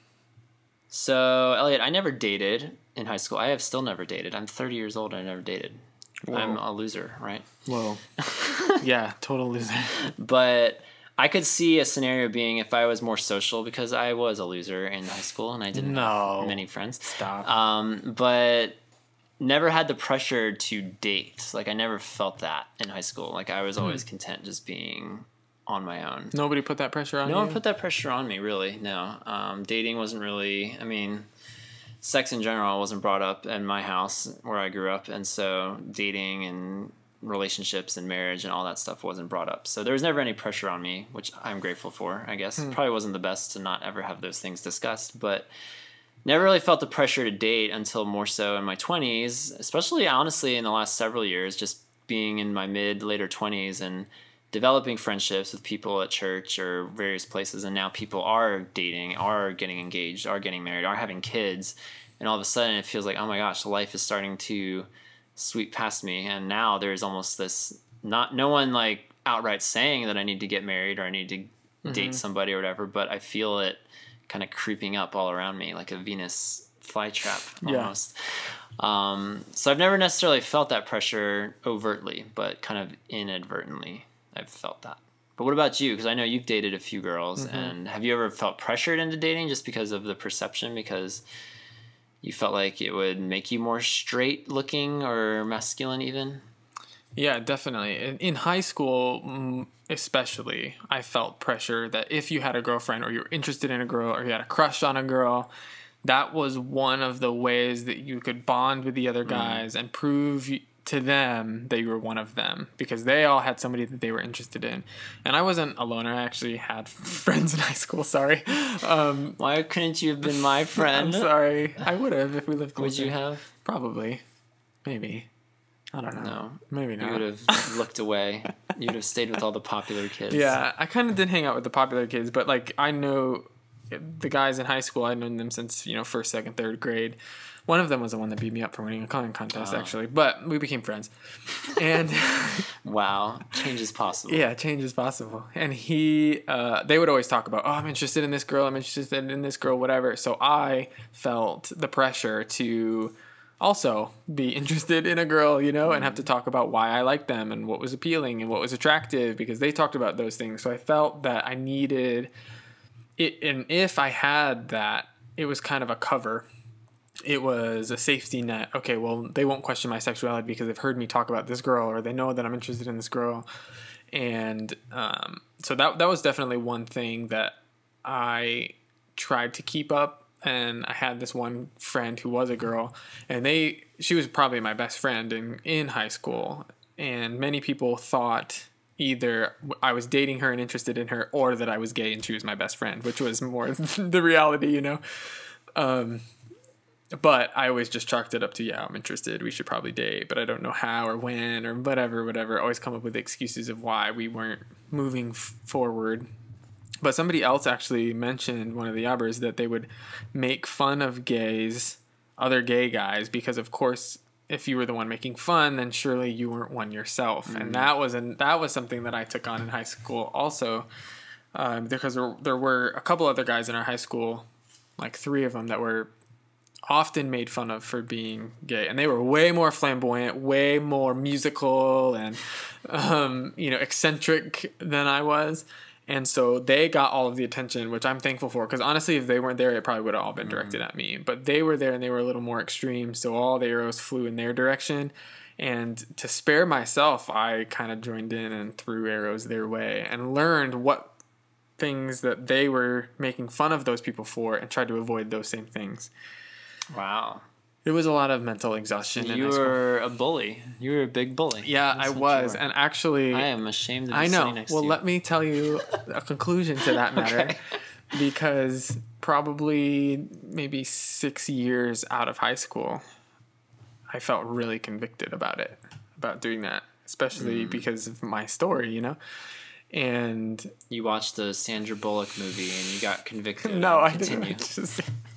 So, Elliot, I never dated in high school. I have still never dated. I'm thirty years old and I never dated. Whoa. I'm a loser, right? Whoa. Yeah, total loser. But I could see a scenario being if I was more social, because I was a loser in high school and I didn't no. have many friends. Stop. Um, but never had the pressure to date. Like, I never felt that in high school. Like, I was always mm. content just being on my own. Nobody put that pressure on no you? No one put that pressure on me, really, no. Um, dating wasn't really, I mean, sex in general wasn't brought up in my house where I grew up, and so dating and relationships and marriage and all that stuff wasn't brought up. So there was never any pressure on me, which I'm grateful for, I guess. Hmm. Probably wasn't the best to not ever have those things discussed, but never really felt the pressure to date until more so in my twenties, especially honestly in the last several years, just being in my mid, later twenties and developing friendships with people at church or various places. And now people are dating, are getting engaged, are getting married, are having kids. And all of a sudden it feels like, oh my gosh, life is starting to sweep past me. And now there's almost this, not no one like outright saying that I need to get married or I need to mm-hmm. date somebody or whatever, but I feel it kind of creeping up all around me like a Venus flytrap almost. Yeah. Um, so I've never necessarily felt that pressure overtly, but kind of inadvertently I've felt that. But what about you? Because I know you've dated a few girls, mm-hmm. and have you ever felt pressured into dating just because of the perception, because you felt like it would make you more straight looking or masculine even? Yeah, definitely. In, in high school, especially, I felt pressure that if you had a girlfriend or you were interested in a girl or you had a crush on a girl, that was one of the ways that you could bond with the other guys mm. and prove to them that you were one of them, because they all had somebody that they were interested in. And I wasn't alone. I actually had friends in high school. Sorry. Um, Why couldn't you have been my friend? I'm sorry. I would have if we lived closer. Would you have? Probably. Maybe. I don't know. No. Maybe not. You would have looked away. You would have stayed with all the popular kids. Yeah, I kind of did hang out with the popular kids, but like I know the guys in high school, I've known them since, you know, first, second, third grade. One of them was the one that beat me up for winning a coloring contest, oh. actually. But we became friends. And wow, change is possible. Yeah, change is possible. And he, uh, they would always talk about, oh, I'm interested in this girl, I'm interested in this girl, whatever. So I felt the pressure to also be interested in a girl, you know, and have to talk about why I liked them and what was appealing and what was attractive, because they talked about those things. So I felt that I needed it. And if I had that, it was kind of a cover. It was a safety net. Okay, well, they won't question my sexuality because they've heard me talk about this girl, or they know that I'm interested in this girl. And um, so that that was definitely one thing that I tried to keep up. And I had this one friend who was a girl, and they she was probably my best friend in, in high school. And many people thought either I was dating her and interested in her, or that I was gay and she was my best friend, which was more the reality, you know. Um, But I always just chalked it up to, yeah, I'm interested. We should probably date, but I don't know how or when or whatever, whatever. Always come up with excuses of why we weren't moving f- forward. But somebody else actually mentioned, one of the Yabbers, that they would make fun of gays, other gay guys, because of course, if you were the one making fun, then surely you weren't one yourself. Mm. And that was an, that was something that I took on in high school also, um, because there, there were a couple other guys in our high school, like three of them, that were often made fun of for being gay, and they were way more flamboyant, way more musical, and um, you know, eccentric than I was. And so they got all of the attention, which I'm thankful for, because honestly, if they weren't there, it probably would have all been directed mm-hmm. at me. But they were there, and they were a little more extreme, so all the arrows flew in their direction. And to spare myself, I kind of joined in and threw arrows their way and learned what things that they were making fun of those people for, and tried to avoid those same things. Wow. It was a lot of mental exhaustion. You were a bully. You were a big bully. Yeah, That's I was. And actually... I am ashamed of be I know. Sitting next well, to you. let me tell you a conclusion to that matter. Okay. Because probably maybe six years out of high school, I felt really convicted about it, about doing that, especially mm. because of my story, you know? And... You watched the Sandra Bullock movie and you got convicted. No, I Continue. didn't. Just...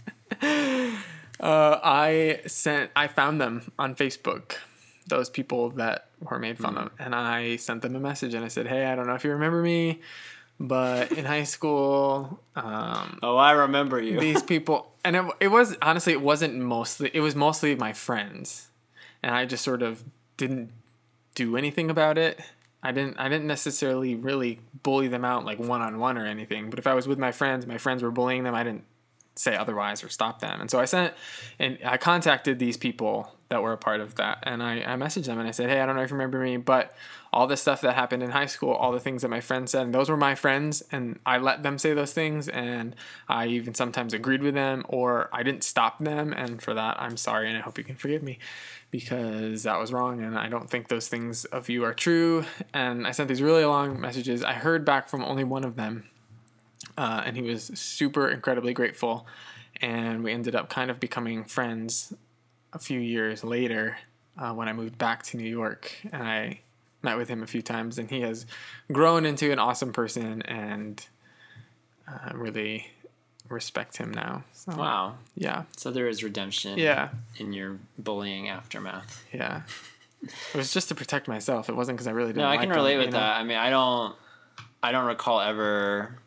uh, I sent... I found them on Facebook, those people that were made fun mm. of. And I sent them a message and I said, hey, I don't know if you remember me, but in high school... Um, oh, I remember you. These people... And it, it was... Honestly, it wasn't mostly... It was mostly my friends. And I just sort of didn't do anything about it. I didn't I didn't necessarily really bully them out like one-on-one or anything. But if I was with my friends, my friends were bullying them, I didn't say otherwise or stop them. And so I sent... And I contacted these people that were a part of that. And I, I messaged them and I said, hey, I don't know if you remember me, but all the stuff that happened in high school, all the things that my friends said, and those were my friends, and I let them say those things, and I even sometimes agreed with them, or I didn't stop them, and for that, I'm sorry, and I hope you can forgive me, because that was wrong, and I don't think those things of you are true. And I sent these really long messages. I heard back from only one of them, uh, and he was super incredibly grateful, and we ended up kind of becoming friends a few years later uh, when I moved back to New York, and I met with him a few times, and he has grown into an awesome person, and uh, really respect him now. So, wow. Yeah. So there is redemption yeah. in your bullying aftermath. Yeah. It was just to protect myself. It wasn't because I really didn't No, I like can relate him, with you know? that. I mean, I don't, I don't recall ever...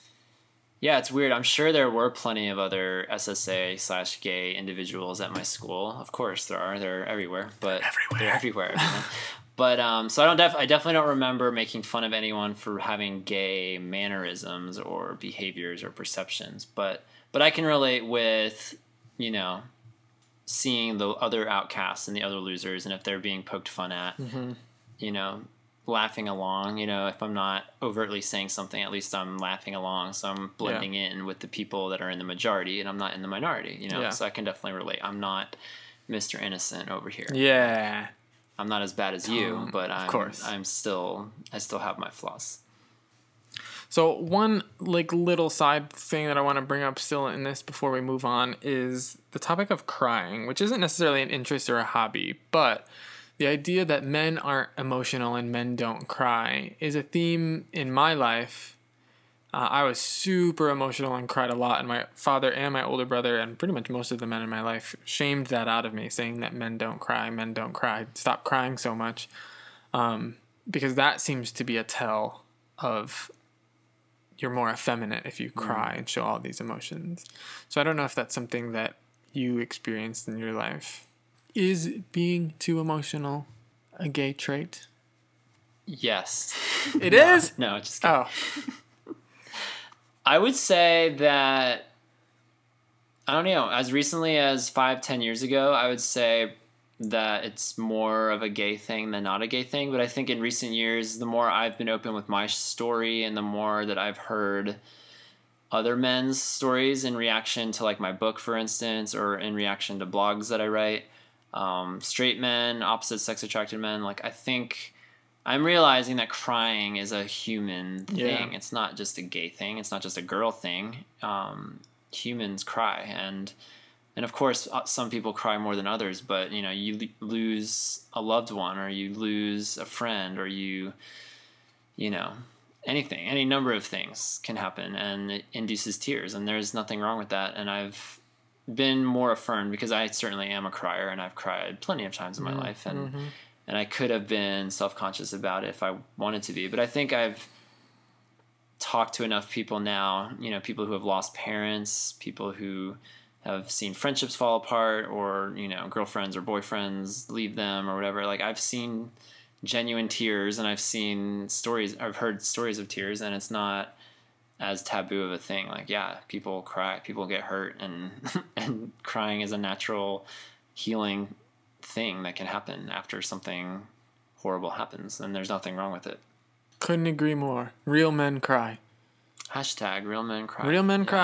Yeah, it's weird. I'm sure there were plenty of other S S A slash gay individuals at my school. Of course there are. They're everywhere. But everywhere. They're everywhere. everywhere. But um, so I don't. Def- I definitely don't remember making fun of anyone for having gay mannerisms or behaviors or perceptions. But but I can relate with, you know, seeing the other outcasts and the other losers, and if they're being poked fun at, mm-hmm. you know, laughing along. You know, if I'm not overtly saying something, at least I'm laughing along. So I'm blending yeah. in with the people that are in the majority, and I'm not in the minority. You know, yeah. so I can definitely relate. I'm not Mister Innocent over here. Yeah. I'm not as bad as you, um, but I'm, of course. I'm still, I still have my flaws. So one like little side thing that I want to bring up still in this before we move on is the topic of crying, which isn't necessarily an interest or a hobby, but the idea that men aren't emotional and men don't cry is a theme in my life. Uh, I was super emotional and cried a lot, and my father and my older brother and pretty much most of the men in my life shamed that out of me, saying that men don't cry, men don't cry, stop crying so much, um, because that seems to be a tell of you're more effeminate if you cry mm. and show all these emotions. So I don't know if that's something that you experienced in your life. Is being too emotional a gay trait? Yes. It no, is? No, just kidding. Oh. I would say that, I don't know, as recently as five, ten years ago, I would say that it's more of a gay thing than not a gay thing. But I think in recent years, the more I've been open with my story and the more that I've heard other men's stories in reaction to like my book, for instance, or in reaction to blogs that I write, um, straight men, opposite sex attracted men, like I think I'm realizing that crying is a human thing. Yeah. It's not just a gay thing. It's not just a girl thing. Um, humans cry. And, and of course, some people cry more than others, but, you know, you lose a loved one or you lose a friend or you, you know, anything, any number of things can happen and it induces tears. And there's nothing wrong with that. And I've been more affirmed because I certainly am a crier and I've cried plenty of times in my mm-hmm. life. And, mm-hmm. And I could have been self-conscious about it if I wanted to be. But I think I've talked to enough people now, you know, people who have lost parents, people who have seen friendships fall apart or, you know, girlfriends or boyfriends leave them or whatever. Like I've seen genuine tears and I've seen stories, I've heard stories of tears and it's not as taboo of a thing. Like, yeah, people cry, people get hurt and, and crying is a natural healing thing that can happen after something horrible happens, and there's nothing wrong with it. Couldn't agree more. Real men cry. Hashtag real men cry. Real men yeah. cry.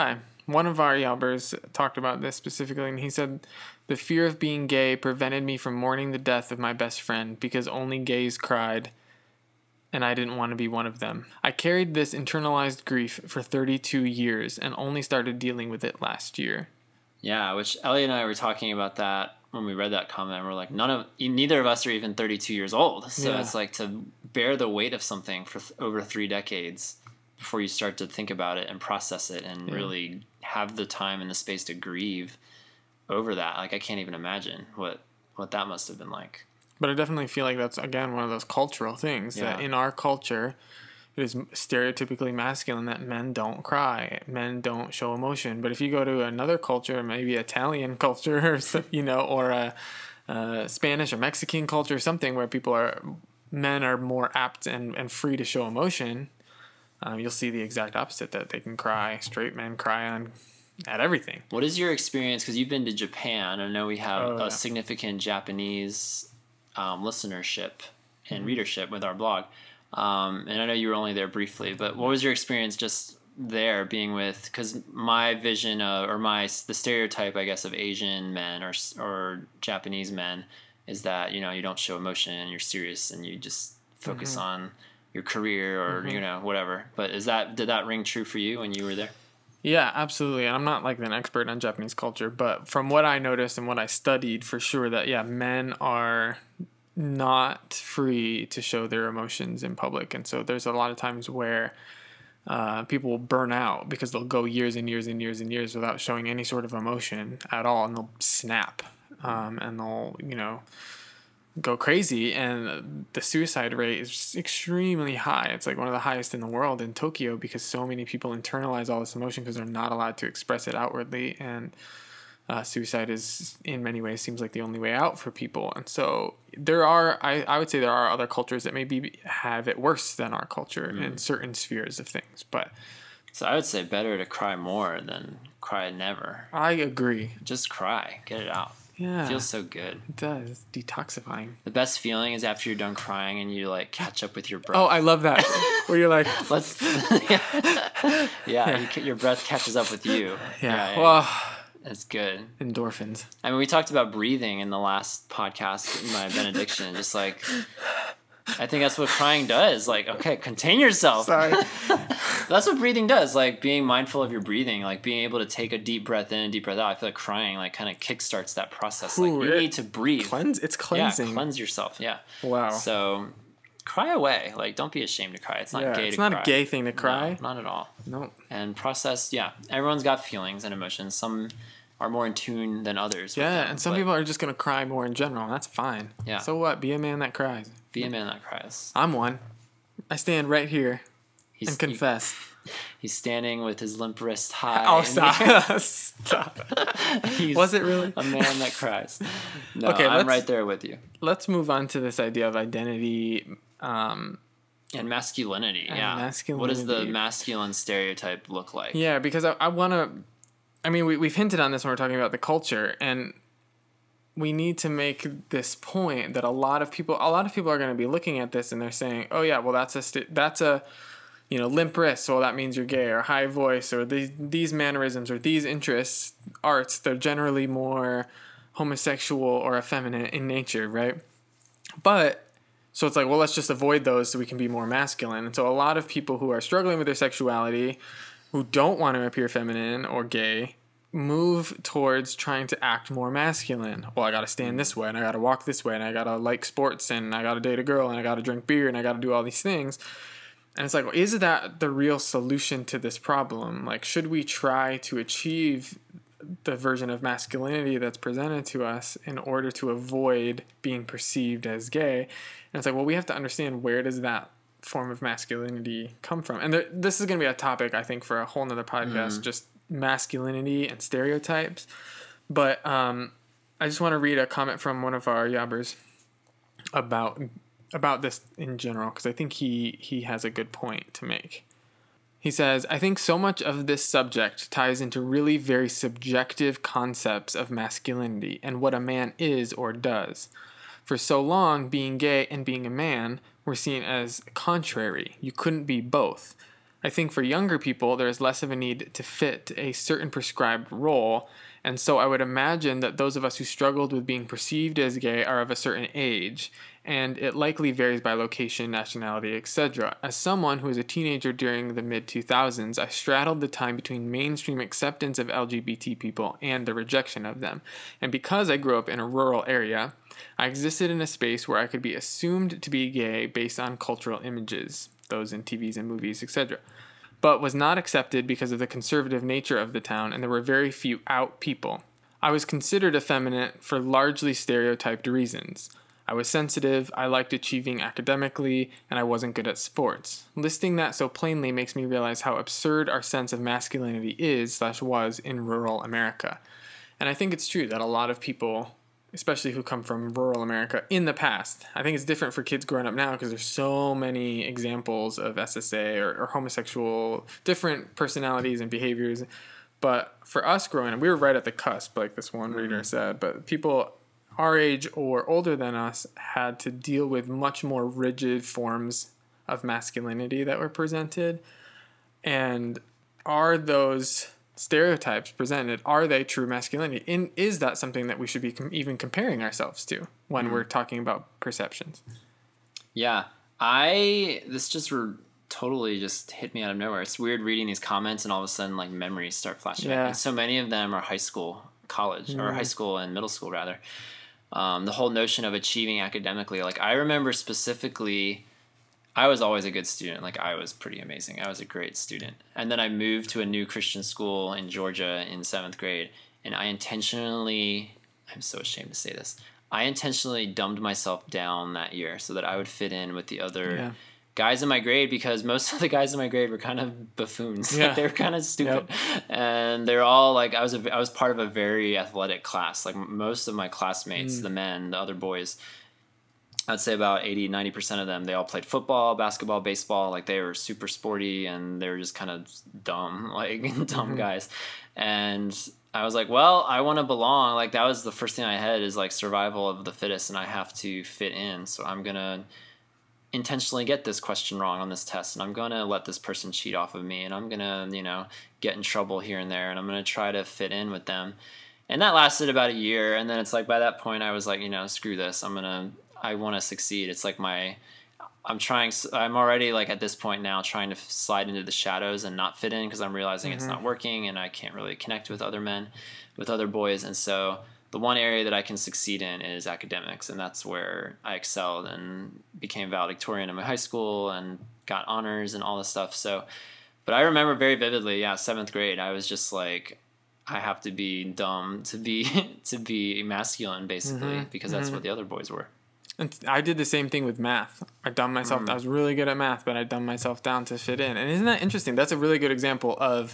one of our Yelbers talked about this specifically, and he said, the fear of being gay prevented me from mourning the death of my best friend because only gays cried, and I didn't want to be one of them. I carried this internalized grief for thirty-two years and only started dealing with it last year. Yeah, which Ellie and I were talking about that when we read that comment. We're like, none of neither of us are even thirty-two years old. So yeah. It's like to bear the weight of something for th- over three decades before you start to think about it and process it and yeah. really have the time and the space to grieve over that. Like, I can't even imagine what, what that must have been like. But I definitely feel like that's, again, one of those cultural things yeah. that in our culture, it is stereotypically masculine that men don't cry, men don't show emotion. But if you go to another culture, maybe Italian culture, or you know, or a, a Spanish or Mexican culture, or something where people are, men are more apt and, and free to show emotion, um, you'll see the exact opposite, that they can cry. Straight men cry on at everything. What is your experience? Because you've been to Japan. I know we have oh, a yeah. significant Japanese um, listenership and mm-hmm. readership with our blog. Um, and I know you were only there briefly, but what was your experience just there being with, because my vision of, or my, the stereotype, I guess, of Asian men or, or Japanese men is that, you know, you don't show emotion and you're serious and you just focus mm-hmm. on your career or, mm-hmm. you know, whatever. But is that, did that ring true for you when you were there? Yeah, absolutely. And I'm not like an expert on Japanese culture, but from what I noticed and what I studied, for sure that, yeah, men are not free to show their emotions in public. And so there's a lot of times where uh, people will burn out because they'll go years and years and years and years without showing any sort of emotion at all. And they'll snap um, and they'll, you know, go crazy. And the suicide rate is extremely high. It's like one of the highest in the world in Tokyo because so many people internalize all this emotion because they're not allowed to express it outwardly. And Uh, suicide is, in many ways, seems like the only way out for people. And so there are, I, I would say there are other cultures that maybe have it worse than our culture mm. in certain spheres of things. But so I would say better to cry more than cry never. I agree. Just cry. Get it out. Yeah. It feels so good. It does. It's detoxifying. The best feeling is after you're done crying and you like catch up with your breath. Oh, I love that. Where you're like, let's, yeah, yeah, yeah. You, your breath catches up with you. Yeah. yeah, yeah well, yeah. It's good. Endorphins. I mean, we talked about breathing in the last podcast, my benediction. Just like, I think that's what crying does. Like, okay, contain yourself. Sorry. That's what breathing does. Like being mindful of your breathing, like being able to take a deep breath in and deep breath out. I feel like crying like kind of kickstarts that process. Like Ooh, you need to breathe. Cleanse. It's cleansing. Yeah, cleanse yourself. Yeah. Wow. So cry away. Like, don't be ashamed to cry. It's not yeah, gay it's to not cry. It's not a gay thing to cry. No, not at all. No. And process, yeah. Everyone's got feelings and emotions. Some are more in tune than others. Yeah, them, and some people are just going to cry more in general, and that's fine. Yeah. So what? Be a man that cries. Be a man that cries. I'm one. I stand right here he's, and confess. He, he's standing with his limp wrist high. Oh, stop. Stop. He's Was it really? A man that cries. No, okay, I'm right there with you. Let's move on to this idea of identity. Um, and masculinity, and yeah. Masculinity. What does the masculine stereotype look like? Yeah, because I, I want to... I mean, we, we've hinted on this when we're talking about the culture, and we need to make this point that a lot of people, a lot of people are going to be looking at this and they're saying, "Oh yeah, well that's a st- that's a, you know, limp wrist. Well, that means you're gay, or high voice, or these these mannerisms, or these interests, arts. They're generally more homosexual or effeminate in nature, right?" But so it's like, well, let's just avoid those so we can be more masculine. And so a lot of people who are struggling with their sexuality, who don't want to appear feminine or gay, move towards trying to act more masculine. Well, I got to stand this way, and I got to walk this way, and I got to like sports, and I got to date a girl, and I got to drink beer, and I got to do all these things. And it's like, well, is that the real solution to this problem? Like, should we try to achieve the version of masculinity that's presented to us in order to avoid being perceived as gay? And it's like, well, we have to understand, where does that form of masculinity come from? And there, this is going to be a topic, I think, for a whole nother podcast, mm. just masculinity and stereotypes. But um, I just want to read a comment from one of our Yabbers about about this in general, because I think he, he has a good point to make. He says, "I think so much of this subject ties into really very subjective concepts of masculinity and what a man is or does. For so long, being gay and being a man were seen as contrary. You couldn't be both. I think for younger people, there's less of a need to fit a certain prescribed role. And so I would imagine that those of us who struggled with being perceived as gay are of a certain age, and it likely varies by location, nationality, et cetera. As someone who was a teenager during the mid two thousands, I straddled the time between mainstream acceptance of L G B T people and the rejection of them. And because I grew up in a rural area, I existed in a space where I could be assumed to be gay based on cultural images, those in T Vs and movies, et cetera, but was not accepted because of the conservative nature of the town, and there were very few out people. I was considered effeminate for largely stereotyped reasons. I was sensitive, I liked achieving academically, and I wasn't good at sports. Listing that so plainly makes me realize how absurd our sense of masculinity is slash was in rural America. And I think it's true that a lot of people, especially who come from rural America in the past, I think it's different for kids growing up now because there's so many examples of S S A or, or homosexual, different personalities and behaviors. But for us growing up, we were right at the cusp, like this one reader said, but people our age or older than us had to deal with much more rigid forms of masculinity that were presented. And are those stereotypes presented, are they true masculinity? In, is that something that we should be com- even comparing ourselves to when mm. we're talking about perceptions? Yeah, I, this just re- totally just hit me out of nowhere. It's weird reading these comments and all of a sudden like memories start flashing yeah. up. And so many of them are high school, college, mm. or high school and middle school rather. Um, the whole notion of achieving academically. Like I remember specifically, I was always a good student. Like I was pretty amazing. I was a great student. And then I moved to a new Christian school in Georgia in seventh grade. And I intentionally, I'm so ashamed to say this, I intentionally dumbed myself down that year so that I would fit in with the other yeah. guys in my grade, because most of the guys in my grade were kind of buffoons. Yeah. Like they were kind of stupid. Yep. And they're all like, I was a, I was part of a very athletic class. Like most of my classmates, mm. the men, the other boys, I'd say about eighty, ninety percent of them, they all played football, basketball, baseball. Like they were super sporty and they were just kind of dumb, like dumb mm-hmm. guys. And I was like, well, I want to belong. Like that was the first thing I had is like survival of the fittest, and I have to fit in. So I'm going to intentionally get this question wrong on this test, and I'm going to let this person cheat off of me, and I'm going to, you know, get in trouble here and there, and I'm going to try to fit in with them. And that lasted about a year. And then it's like, by that point I was like, you know, screw this. I'm going to, I want to succeed. It's like my, I'm trying, I'm already like at this point now trying to slide into the shadows and not fit in because I'm realizing mm-hmm. it's not working and I can't really connect with other men, with other boys. And so the one area that I can succeed in is academics. And that's where I excelled and became valedictorian in my high school and got honors and all this stuff. So, but I remember very vividly, yeah, seventh grade, I was just like, I have to be dumb to be, to be masculine basically mm-hmm. because that's mm-hmm. what the other boys were. And I did the same thing with math. I dumbed myself. Mm. I was really good at math, but I dumbed myself down to fit in. And isn't that interesting? That's a really good example of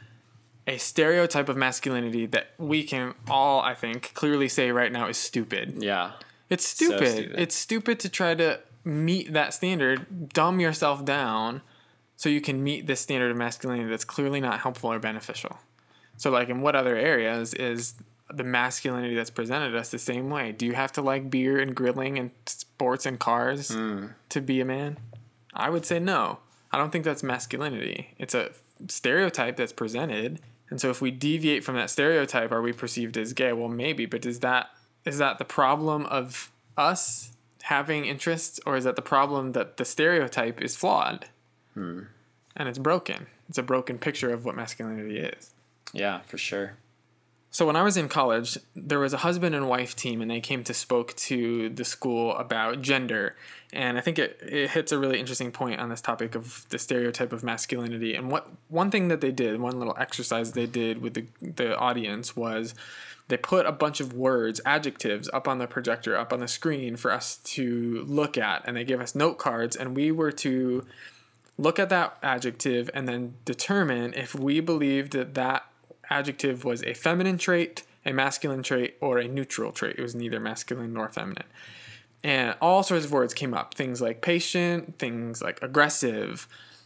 a stereotype of masculinity that we can all, I think, clearly say right now is stupid. Yeah. It's stupid. So stupid. It's stupid to try to meet that standard, dumb yourself down so you can meet this standard of masculinity that's clearly not helpful or beneficial. So like in what other areas is the masculinity that's presented us the same way? Do you have to like beer and grilling and sports and cars mm. to be a man? I would say no. I don't think that's masculinity. It's a stereotype that's presented. And so if we deviate from that stereotype, are we perceived as gay? Well, maybe, but is that is that the problem of us having interests, or is that the problem that the stereotype is flawed mm. and it's broken? It's a broken picture of what masculinity is. Yeah, for sure. So when I was in college, there was a husband and wife team, and they came to spoke to the school about gender. And I think it, it hits a really interesting point on this topic of the stereotype of masculinity. And what one thing that they did, one little exercise they did with the, the audience was they put a bunch of words, adjectives, up on the projector, up on the screen for us to look at. And they gave us note cards, and we were to look at that adjective and then determine if we believed that that adjective was a feminine trait, a masculine trait, or a neutral trait. It was neither masculine nor feminine. And all sorts of words came up. Things like patient, things like aggressive,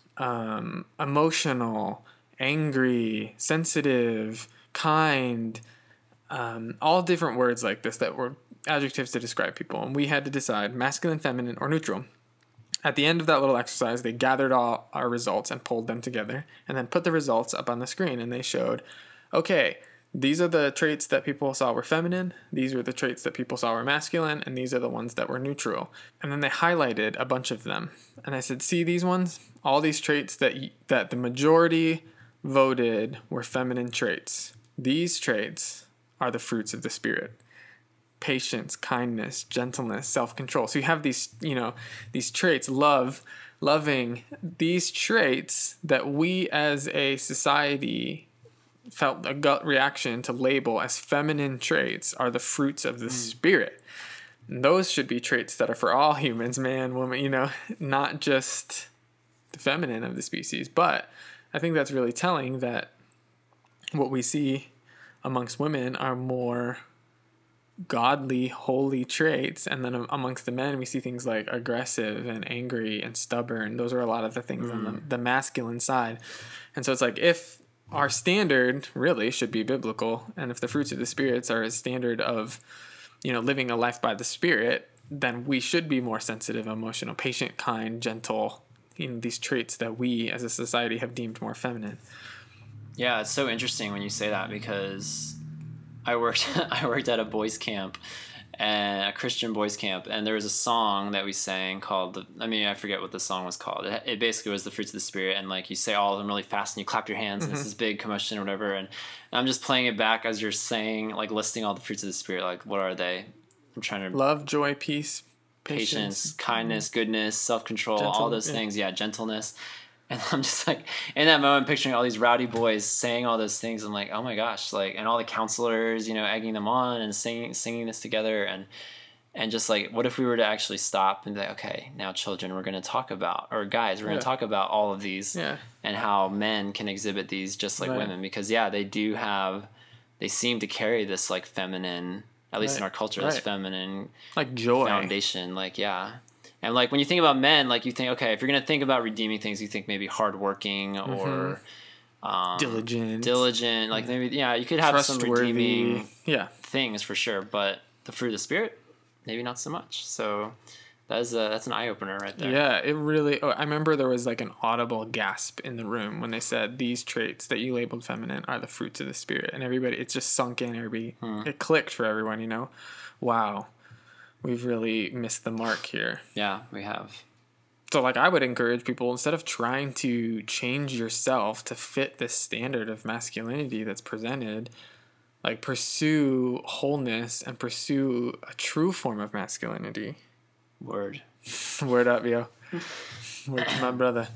um, emotional, angry, sensitive, kind, um, all different words like this that were adjectives to describe people. And we had to decide masculine, feminine, or neutral. At the end of that little exercise, they gathered all our results and pulled them together and then put the results up on the screen. And they showed, okay, these are the traits that people saw were feminine. These were the traits that people saw were masculine. And these are the ones that were neutral. And then they highlighted a bunch of them. And I said, see these ones? All these traits that that the majority voted were feminine traits. These traits are the fruits of the Spirit. Patience, kindness, gentleness, self-control. So you have these, you know, these traits, love, loving, these traits that we as a society felt a gut reaction to label as feminine traits are the fruits of the mm. Spirit. And those should be traits that are for all humans, man, woman, you know, not just the feminine of the species. But I think that's really telling that what we see amongst women are more godly, holy traits. And then amongst the men, we see things like aggressive and angry and stubborn. Those are a lot of the things mm. on the, the masculine side. And so it's like, if our standard really should be biblical, and if the fruits of the spirits are a standard of, you know, living a life by the Spirit, then we should be more sensitive, emotional, patient, kind, gentle, you know, these traits that we as a society have deemed more feminine. Yeah, it's so interesting when you say that, because I worked I worked at a boys camp, and a Christian boys camp, and there was a song that we sang called the, I mean, I forget what the song was called. It, it basically was the fruits of the Spirit, and like you say all of them really fast and you clap your hands mm-hmm. and it's this big commotion or whatever, and, and I'm just playing it back as you're saying, like listing all the fruits of the Spirit, like what are they? I'm trying to love, joy, peace, patience, patience kindness, goodness, self-control, Gentle, all those yeah. things. Yeah, gentleness. And I'm just like, in that moment, picturing all these rowdy boys saying all those things. I'm like, oh my gosh, like, and all the counselors, you know, egging them on and singing, singing this together. And, and just like, what if we were to actually stop and be like, okay, now children, we're going to talk about, or guys, we're going to yeah. talk about all of these yeah. and how men can exhibit these just like right. women. Because yeah, they do have, they seem to carry this like feminine, at least right. in our culture, right. this feminine like joy foundation. Like, yeah. And like when you think about men, like you think, okay, if you're going to think about redeeming things, you think maybe hardworking mm-hmm. or um, diligent, diligent. Like maybe, yeah, you could have some redeeming yeah. things for sure. But the fruit of the Spirit, maybe not so much. So that is a, that's an eye opener right there. Yeah, it really, oh, I remember there was like an audible gasp in the room when they said these traits that you labeled feminine are the fruits of the Spirit. And everybody, it's just sunk in, everybody, hmm. it clicked for everyone, you know? Wow. We've really missed the mark here. Yeah, we have. So, like, I would encourage people, instead of trying to change yourself to fit this standard of masculinity that's presented, like, pursue wholeness and pursue a true form of masculinity. Word. Word up, yo. Word to my brother.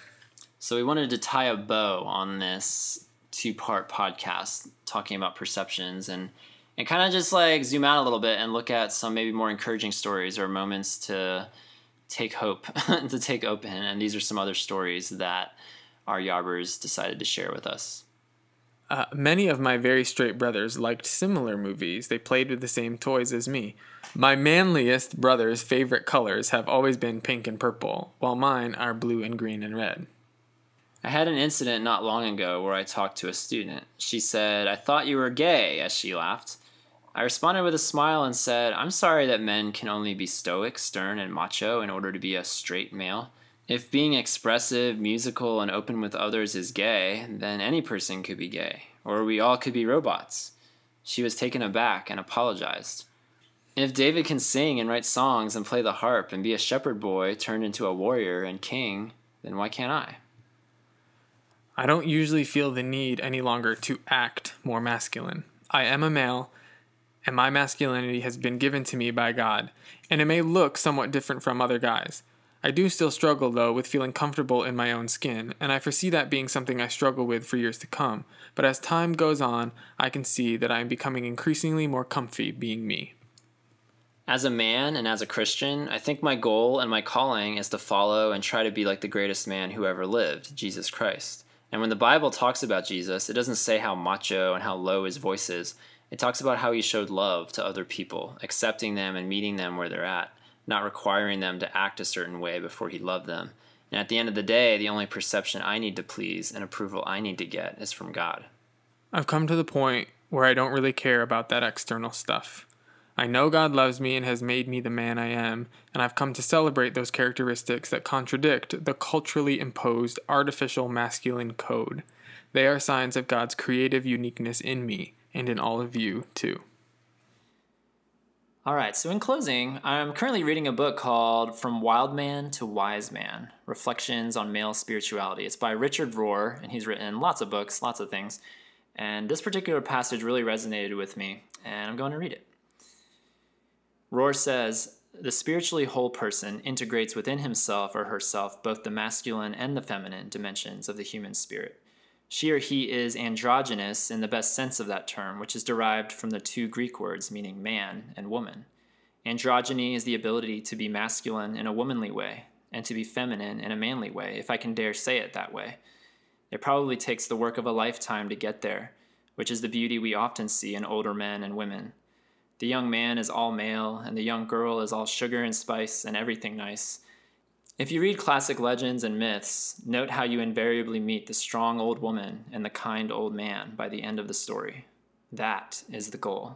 So we wanted to tie a bow on this two-part podcast talking about perceptions and And kind of just like zoom out a little bit and look at some maybe more encouraging stories or moments to take hope, to take open. And these are some other stories that our Yarbers decided to share with us. Uh, many of my very straight brothers liked similar movies. They played with the same toys as me. My manliest brother's favorite colors have always been pink and purple, while mine are blue and green and red. I had an incident not long ago where I talked to a student. She said, "I thought you were gay," as she laughed. I responded with a smile and said, "I'm sorry that men can only be stoic, stern, and macho in order to be a straight male. If being expressive, musical, and open with others is gay, then any person could be gay, or we all could be robots." She was taken aback and apologized. If David can sing and write songs and play the harp and be a shepherd boy turned into a warrior and king, then why can't I? I don't usually feel the need any longer to act more masculine. I am a male, and my masculinity has been given to me by God, and it may look somewhat different from other guys. I do still struggle, though, with feeling comfortable in my own skin, and I foresee that being something I struggle with for years to come. But as time goes on, I can see that I am becoming increasingly more comfy being me. As a man and as a Christian, I think my goal and my calling is to follow and try to be like the greatest man who ever lived, Jesus Christ. And when the Bible talks about Jesus, it doesn't say how macho and how low his voice is. It talks about how he showed love to other people, accepting them and meeting them where they're at, not requiring them to act a certain way before he loved them. And at the end of the day, the only perception I need to please and approval I need to get is from God. I've come to the point where I don't really care about that external stuff. I know God loves me and has made me the man I am, and I've come to celebrate those characteristics that contradict the culturally imposed artificial masculine code. They are signs of God's creative uniqueness in me and in all of you, too. All right, so in closing, I'm currently reading a book called From Wild Man to Wise Man, Reflections on Male Spirituality. It's by Richard Rohr, and he's written lots of books, lots of things. And this particular passage really resonated with me, and I'm going to read it. Rohr says, the spiritually whole person integrates within himself or herself both the masculine and the feminine dimensions of the human spirit. She or he is androgynous in the best sense of that term, which is derived from the two Greek words meaning man and woman. Androgyny is the ability to be masculine in a womanly way and to be feminine in a manly way, if I can dare say it that way. It probably takes the work of a lifetime to get there, which is the beauty we often see in older men and women. The young man is all male, and the young girl is all sugar and spice and everything nice. If you read classic legends and myths, note how you invariably meet the strong old woman and the kind old man by the end of the story. That is the goal.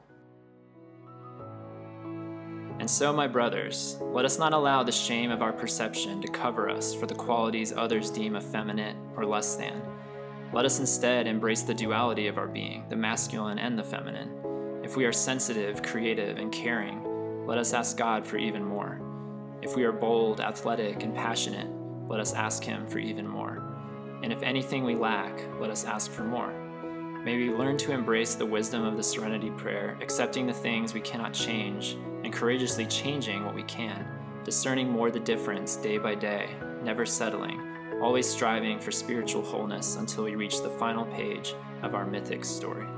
And so, my brothers, let us not allow the shame of our perception to cover us for the qualities others deem effeminate or less than. Let us instead embrace the duality of our being, the masculine and the feminine. If we are sensitive, creative, and caring, let us ask God for even more. If we are bold, athletic, and passionate, let us ask Him for even more. And if anything we lack, let us ask for more. May we learn to embrace the wisdom of the Serenity Prayer, accepting the things we cannot change, and courageously changing what we can, discerning more the difference day by day, never settling, always striving for spiritual wholeness until we reach the final page of our mythic story.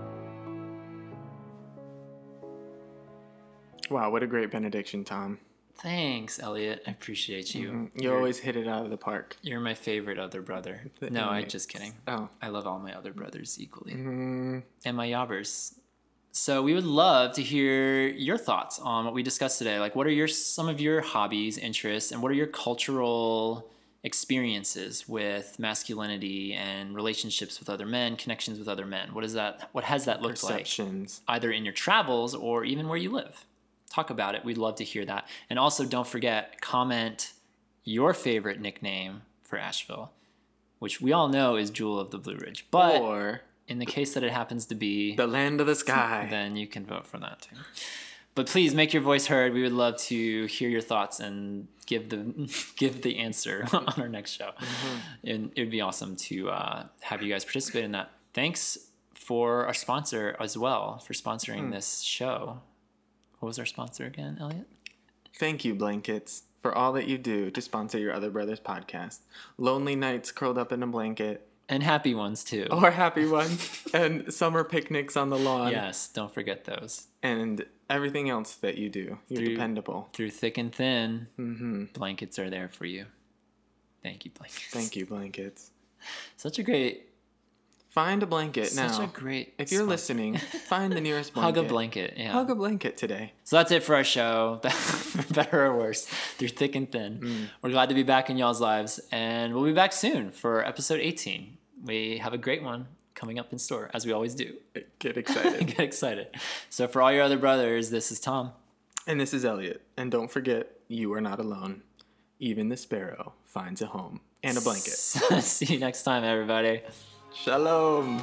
Wow, what a great benediction, Tom. Thanks, Elliot. I appreciate you. Mm-hmm. You You're, always hit it out of the park. You're my favorite other brother. No, I'm just kidding. Oh. I love all my other brothers equally. Mm-hmm. And my yobbers. So we would love to hear your thoughts on what we discussed today. Like, what are your some of your hobbies, interests, and what are your cultural experiences with masculinity and relationships with other men, connections with other men? What is that? What has that looked Perceptions. like? Either in your travels or even where you live. Talk about it. We'd love to hear that. And also, don't forget, comment your favorite nickname for Asheville, which we all know is Jewel of the Blue Ridge. But or in the case that it happens to be the land of the sky, then you can vote for that too. But please make your voice heard. We would love to hear your thoughts and give the give the answer on our next show. Mm-hmm. And it would be awesome to uh, have you guys participate in that. Thanks for our sponsor as well for sponsoring mm. this show. What was our sponsor again, Elliot? Thank you, Blankets, for all that you do to sponsor your Other Brothers podcast. Lonely nights curled up in a blanket. And happy ones, too. Or happy ones. And summer picnics on the lawn. Yes, don't forget those. And everything else that you do. You're through, dependable. Through thick and thin, mm-hmm. blankets are there for you. Thank you, Blankets. Thank you, Blankets. Such a great... Find a blanket Such now. Such a great If you're sponsor. listening, find the nearest blanket. Hug a blanket, yeah. Hug a blanket today. So that's it for our show. Better or worse, through thick and thin. Mm. We're glad to be back in y'all's lives, and we'll be back soon for episode eighteen. We have a great one coming up in store, as we always do. Get excited. Get excited. So for all your other brothers, this is Tom. And this is Elliot. And don't forget, you are not alone. Even the sparrow finds a home and a blanket. See you next time, everybody. Shalom.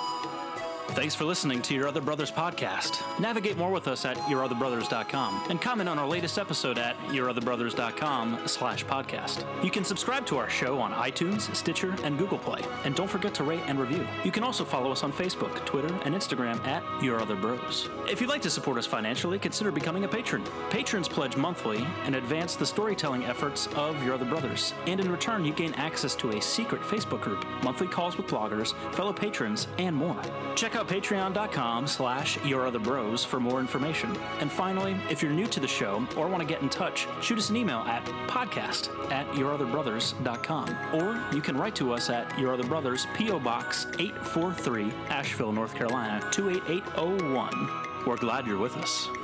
Thanks for listening to Your Other Brothers podcast. Navigate more with us at your other brothers dot com and comment on our latest episode at your other brothers dot com slash podcast. You can subscribe to our show on iTunes, Stitcher, and Google Play. And don't forget to rate and review. You can also follow us on Facebook, Twitter, and Instagram at Your Other Bros. If you'd like to support us financially, consider becoming a patron. Patrons pledge monthly and advance the storytelling efforts of Your Other Brothers. And in return, you gain access to a secret Facebook group, monthly calls with bloggers, fellow patrons, and more. Check out patreon.com slash your other bros for more information. And finally, if you're new to the show or want to get in touch, shoot us an email at podcast at your other brothers dot com. Or you can write to us at Your Other Brothers, P O Box eight four three, Asheville, North Carolina, two eight eight oh one. We're glad you're with us.